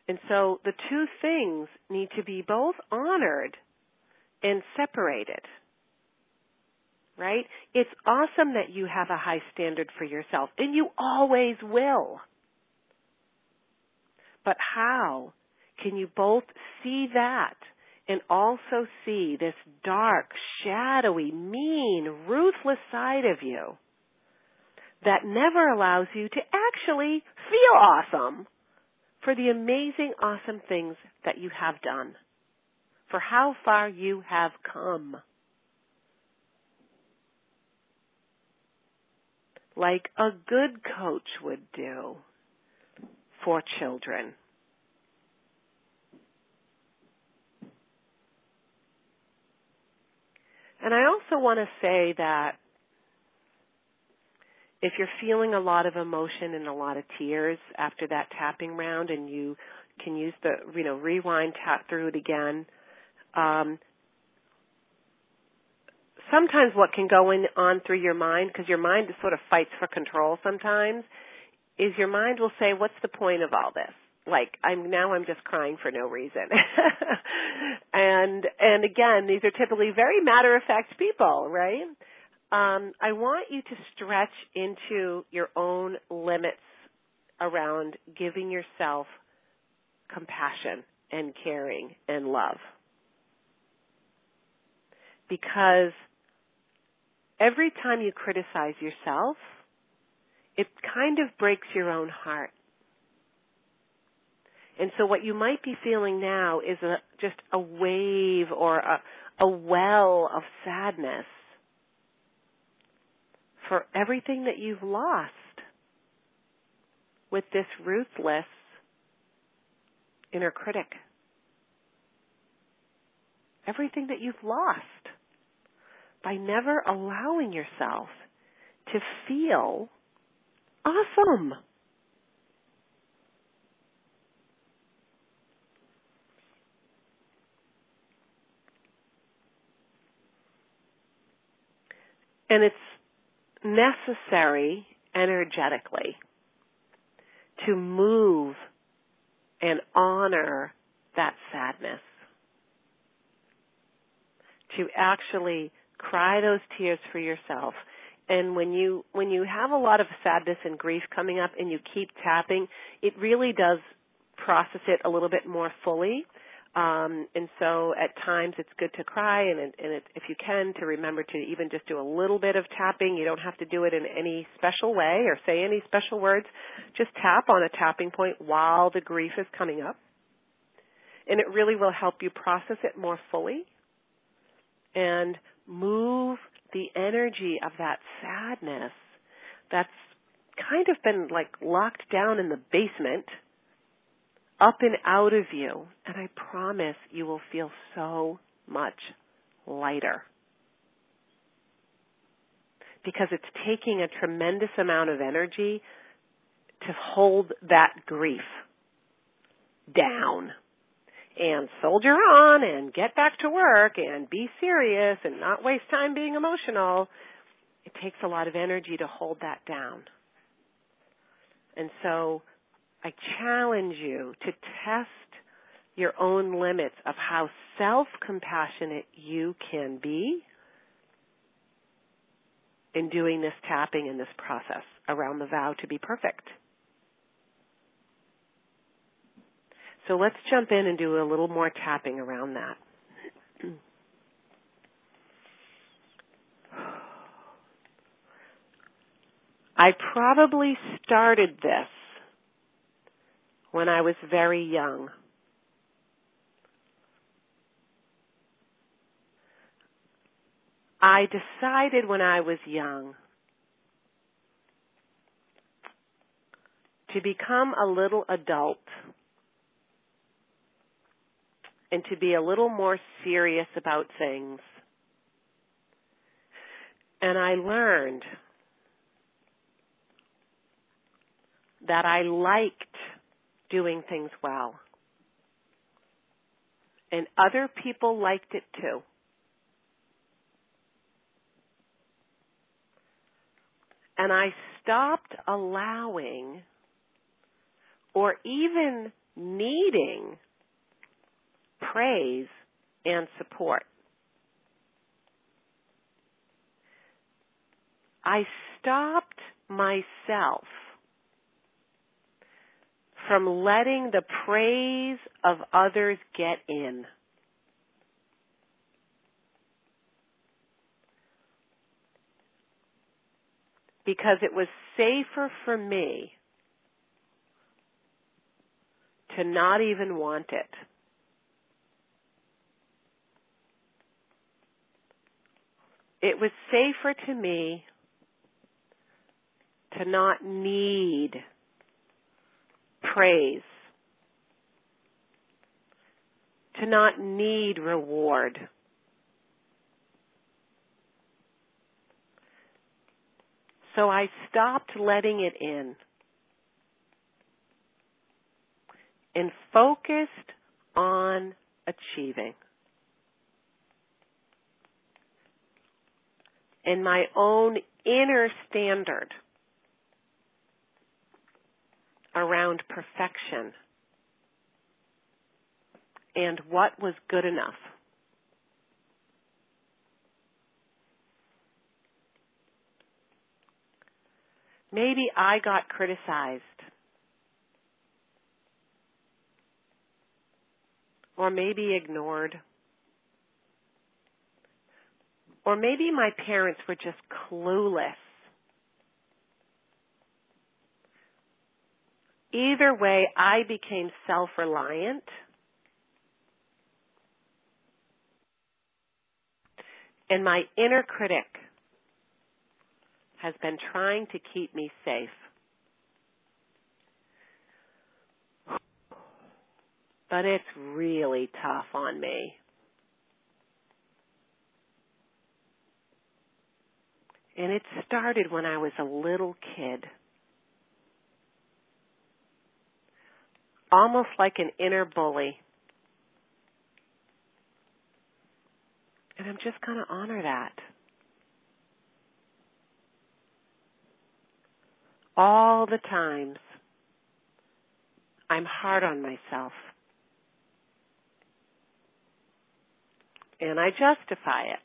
And so the two things need to be both honored and separated, right? It's awesome that you have a high standard for yourself, and you always will. But how can you both see that and also see this dark, shadowy, mean, ruthless side of you that never allows you to actually feel awesome for the amazing, awesome things that you have done, for how far you have come? Like a good coach would do for children. And I also want to say that if you're feeling a lot of emotion and a lot of tears after that tapping round, and you can use the, you know, rewind, tap through it again, um, sometimes what can go in, on through your mind, because your mind sort of fights for control sometimes, is your mind will say, what's the point of all this? Like, I'm now I'm just crying for no reason. and and again, these are typically very matter-of-fact people, right? Um, I want you to stretch into your own limits around giving yourself compassion and caring and love. Because every time you criticize yourself, it kind of breaks your own heart. And so what you might be feeling now is a, just a wave or a, a well of sadness for everything that you've lost with this ruthless inner critic. Everything that you've lost by never allowing yourself to feel awesome. And it's necessary energetically to move and honor that sadness, to actually cry those tears for yourself. And when you when you have a lot of sadness and grief coming up and you keep tapping, it really does process it a little bit more fully. Um, and so at times it's good to cry, and, and it, if you can, to remember to even just do a little bit of tapping. You don't have to do it in any special way or say any special words. Just tap on a tapping point while the grief is coming up. And it really will help you process it more fully and move the energy of that sadness that's kind of been like locked down in the basement up and out of you, and I promise you will feel so much lighter. Because it's taking a tremendous amount of energy to hold that grief down and soldier on and get back to work and be serious and not waste time being emotional. It takes a lot of energy to hold that down. And so I challenge you to test your own limits of how self-compassionate you can be in doing this tapping in this process around the vow to be perfect. So let's jump in and do a little more tapping around that. I probably started this when I was very young. I decided when I was young to become a little adult and to be a little more serious about things. And I learned that I liked doing things well. And other people liked it too. And I stopped allowing or even needing praise and support. I stopped myself from letting the praise of others get in. Because it was safer for me to not even want it. It was safer to me to not need praise, to not need reward. So I stopped letting it in and focused on achieving. And my own inner standard around perfection and what was good enough. Maybe I got criticized, or maybe ignored, or maybe my parents were just clueless. Either way, I became self-reliant, and my inner critic has been trying to keep me safe. But it's really tough on me. And it started when I was a little kid. Almost like an inner bully. And I'm just going to honor that. All the times I'm hard on myself. And I justify it.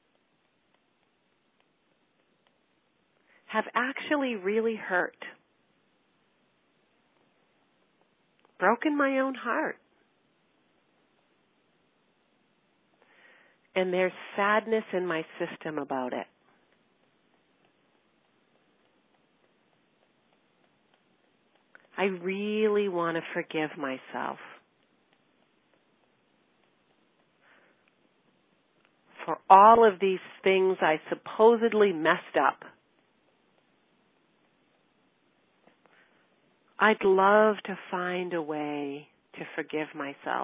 Have actually really hurt. Broken my own heart. And there's sadness in my system about it. I really want to forgive myself for all of these things I supposedly messed up. I'd love to find a way to forgive myself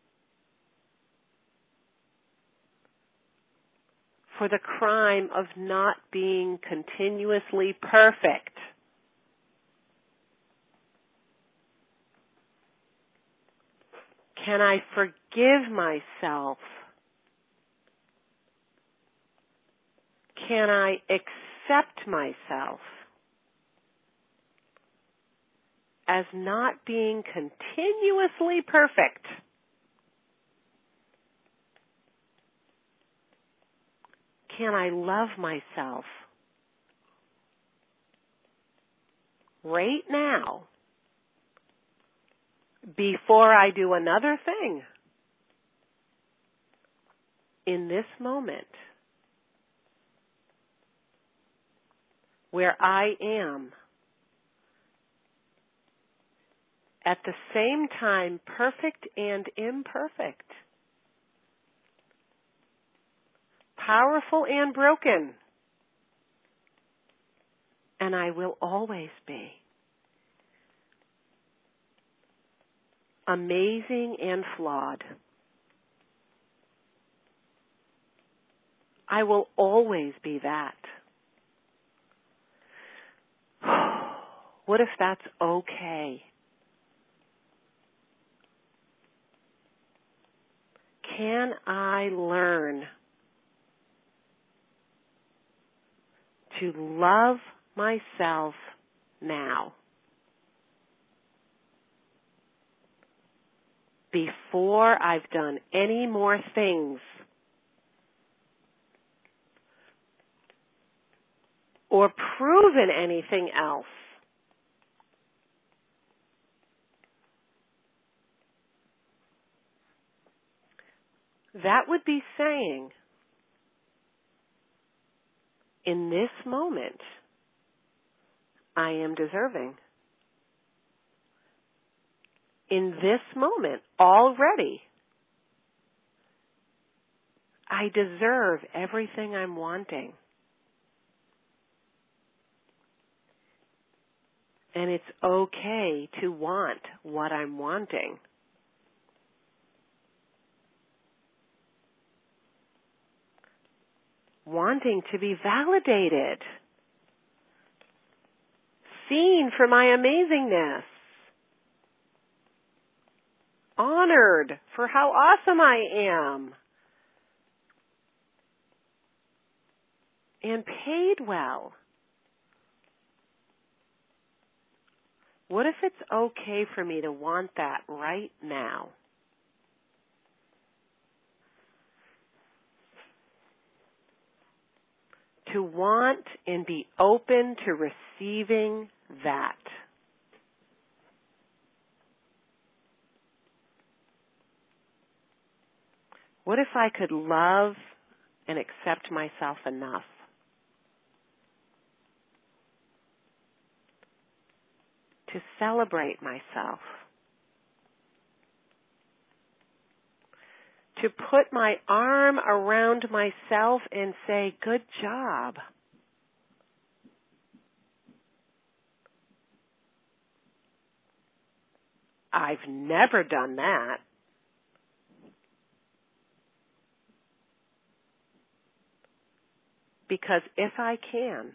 for the crime of not being continuously perfect. Can I forgive myself? Can I accept myself as not being continuously perfect? Can I love myself right now before I do another thing in this moment where I am at the same time perfect and imperfect, powerful and broken, and I will always be amazing and flawed. I will always be that. What if that's okay? Can I learn to love myself now? before I've done any more things or proven anything else. That would be saying, in this moment, I am deserving. In this moment, already, I deserve everything I'm wanting. And it's okay to want what I'm wanting. Wanting to be validated, seen for my amazingness, honored for how awesome I am, and paid well. What if it's okay for me to want that right now? To want and be open to receiving that. What if I could love and accept myself enough to celebrate myself, to put my arm around myself and say, good job. I've never done that. Because if I can,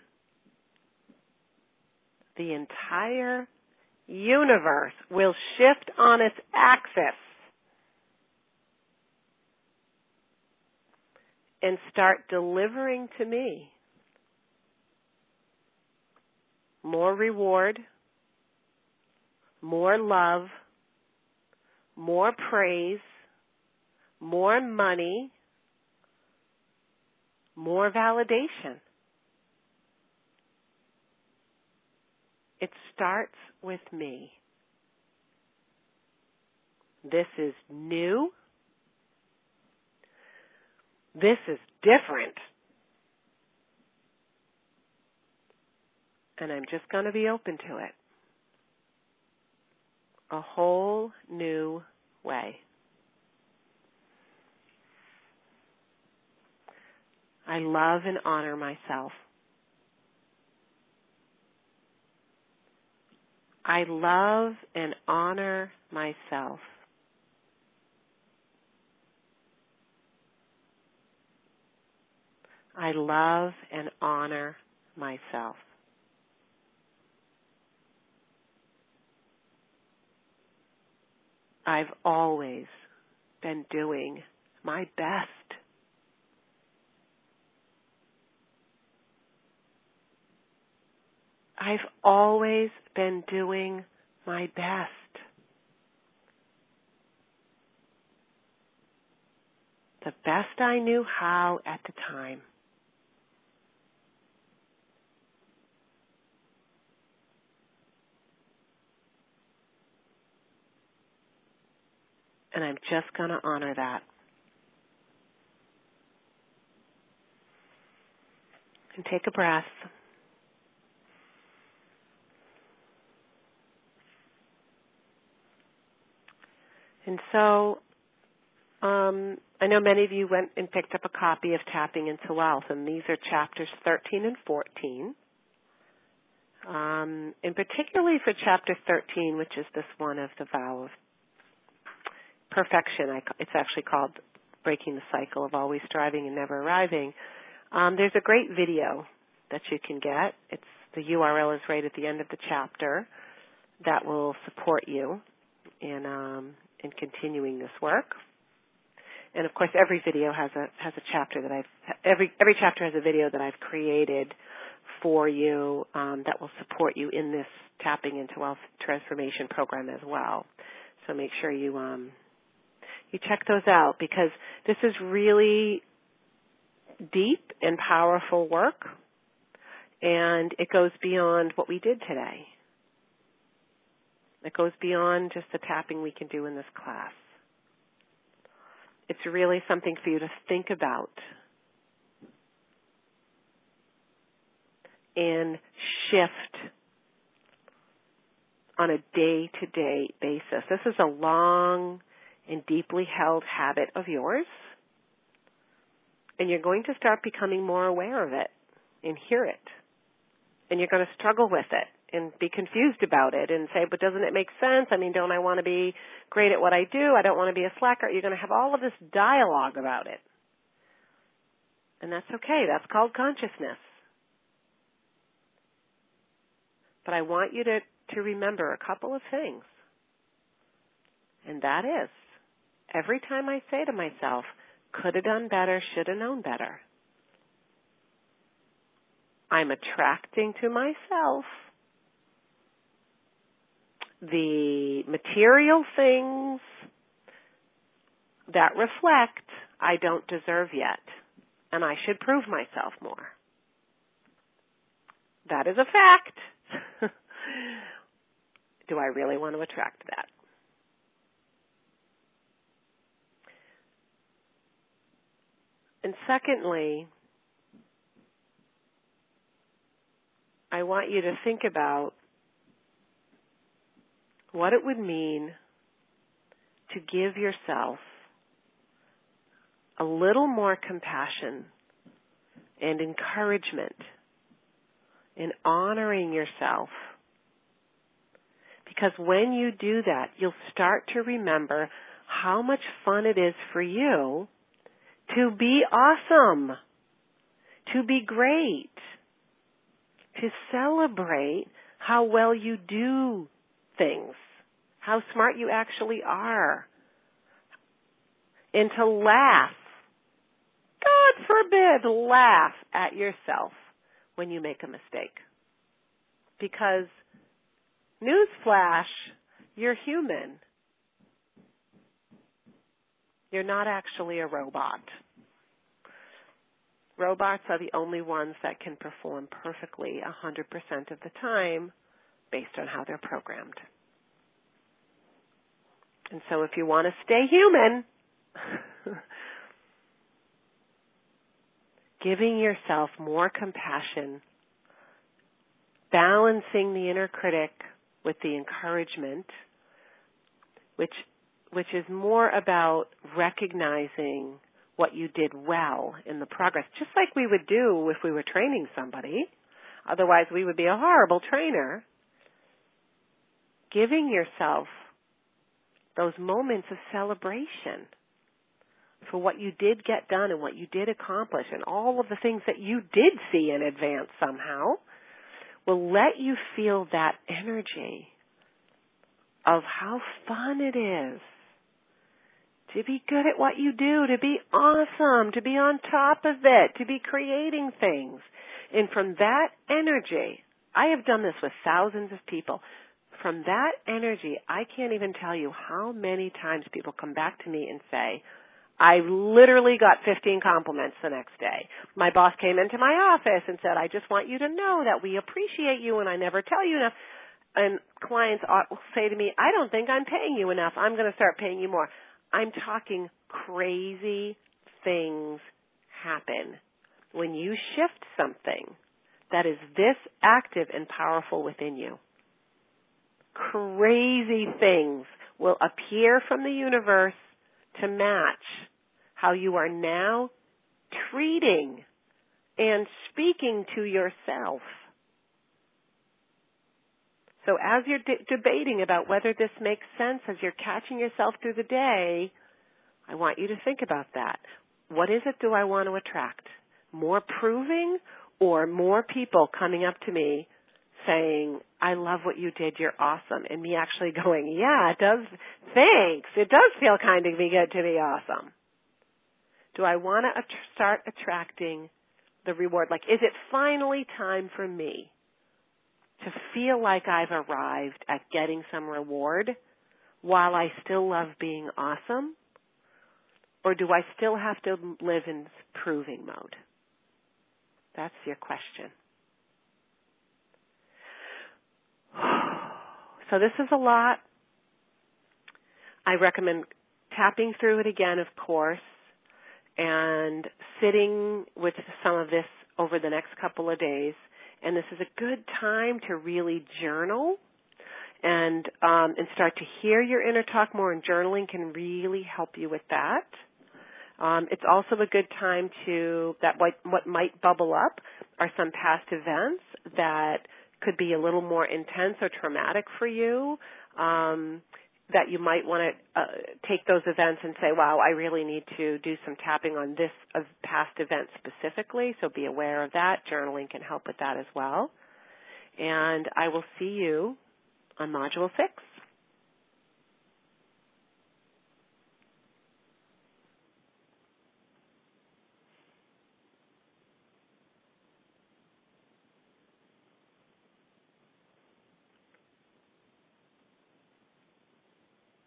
the entire universe will shift on its axis and start delivering to me more reward, more love, more praise, more money, more validation. It starts with me. This is new. This is different. And I'm just going to be open to it. A whole new way. I love and honor myself. I love and honor myself. I love and honor myself. I've always been doing my best. I've always been doing my best. The best I knew how at the time. And I'm just going to honor that. And take a breath. And so, um, I know many of you went and picked up a copy of Tapping into Wealth, and these are chapters thirteen and fourteen. Um, and particularly for chapter thirteen, which is this one of the vow of perfection. I, it's actually called Breaking the Cycle of Always Striving and Never Arriving. Um, there's a great video that you can get. It's the U R L is right at the end of the chapter that will support you in um, in continuing this work. And of course, every video has a has a chapter that I've every every chapter has a video that I've created for you um, that will support you in this Tapping into Wealth transformation program as well. So make sure you um, you check those out, because this is really deep and powerful work, and it goes beyond what we did today. It goes beyond just the tapping we can do in this class. It's really something for you to think about and shift on a day-to-day basis. This is a long and deeply held habit of yours, and you're going to start becoming more aware of it and hear it, and you're going to struggle with it and be confused about it and say, but doesn't it make sense? I mean, don't I want to be great at what I do? I don't want to be a slacker. You're going to have all of this dialogue about it, and that's okay. That's called consciousness. But I want you to, to remember a couple of things, and that is, every time I say to myself, could have done better, should have known better, I'm attracting to myself the material things that reflect I don't deserve yet, and I should prove myself more. That is a fact. Do I really want to attract that? And secondly, I want you to think about what it would mean to give yourself a little more compassion and encouragement in honoring yourself. Because when you do that, you'll start to remember how much fun it is for you to be awesome, to be great, to celebrate how well you do things, how smart you actually are, and to laugh, God forbid, laugh at yourself when you make a mistake. Because, newsflash, you're human. You're not actually a robot. Robots are the only ones that can perform perfectly one hundred percent of the time based on how they're programmed. And so if you want to stay human, giving yourself more compassion, balancing the inner critic with the encouragement, which which is more about recognizing what you did well in the progress, just like we would do if we were training somebody. Otherwise, we would be a horrible trainer. Giving yourself those moments of celebration for what you did get done and what you did accomplish and all of the things that you did see in advance somehow will let you feel that energy of how fun it is to be good at what you do, to be awesome, to be on top of it, to be creating things. And from that energy, I have done this with thousands of people. From that energy, I can't even tell you how many times people come back to me and say, I literally got fifteen compliments the next day. My boss came into my office and said, I just want you to know that we appreciate you and I never tell you enough. And clients will say to me, I don't think I'm paying you enough. I'm going to start paying you more. I'm talking crazy things happen when you shift something that is this active and powerful within you. Crazy things will appear from the universe to match how you are now treating and speaking to yourself. So as you're de- debating about whether this makes sense, as you're catching yourself through the day, I want you to think about that. What is it do I want to attract? More proving or more people coming up to me saying, I love what you did, you're awesome, and me actually going, yeah, it does, thanks, it does feel kind of be good to be awesome. Do I want to att- start attracting the reward? Like, is it finally time for me to feel like I've arrived at getting some reward while I still love being awesome? or do I still have to live in proving mode? That's your question. So this is a lot. I recommend tapping through it again, of course, and sitting with some of this over the next couple of days. And this is a good time to really journal and um, and start to hear your inner talk more, and journaling can really help you with that. Um, it's also a good time to, that what, what might bubble up are some past events that could be a little more intense or traumatic for you, um, that you might want to uh, take those events and say, wow, I really need to do some tapping on this uh, past event specifically, so be aware of that. Journaling can help with that as well. And I will see you on Module six.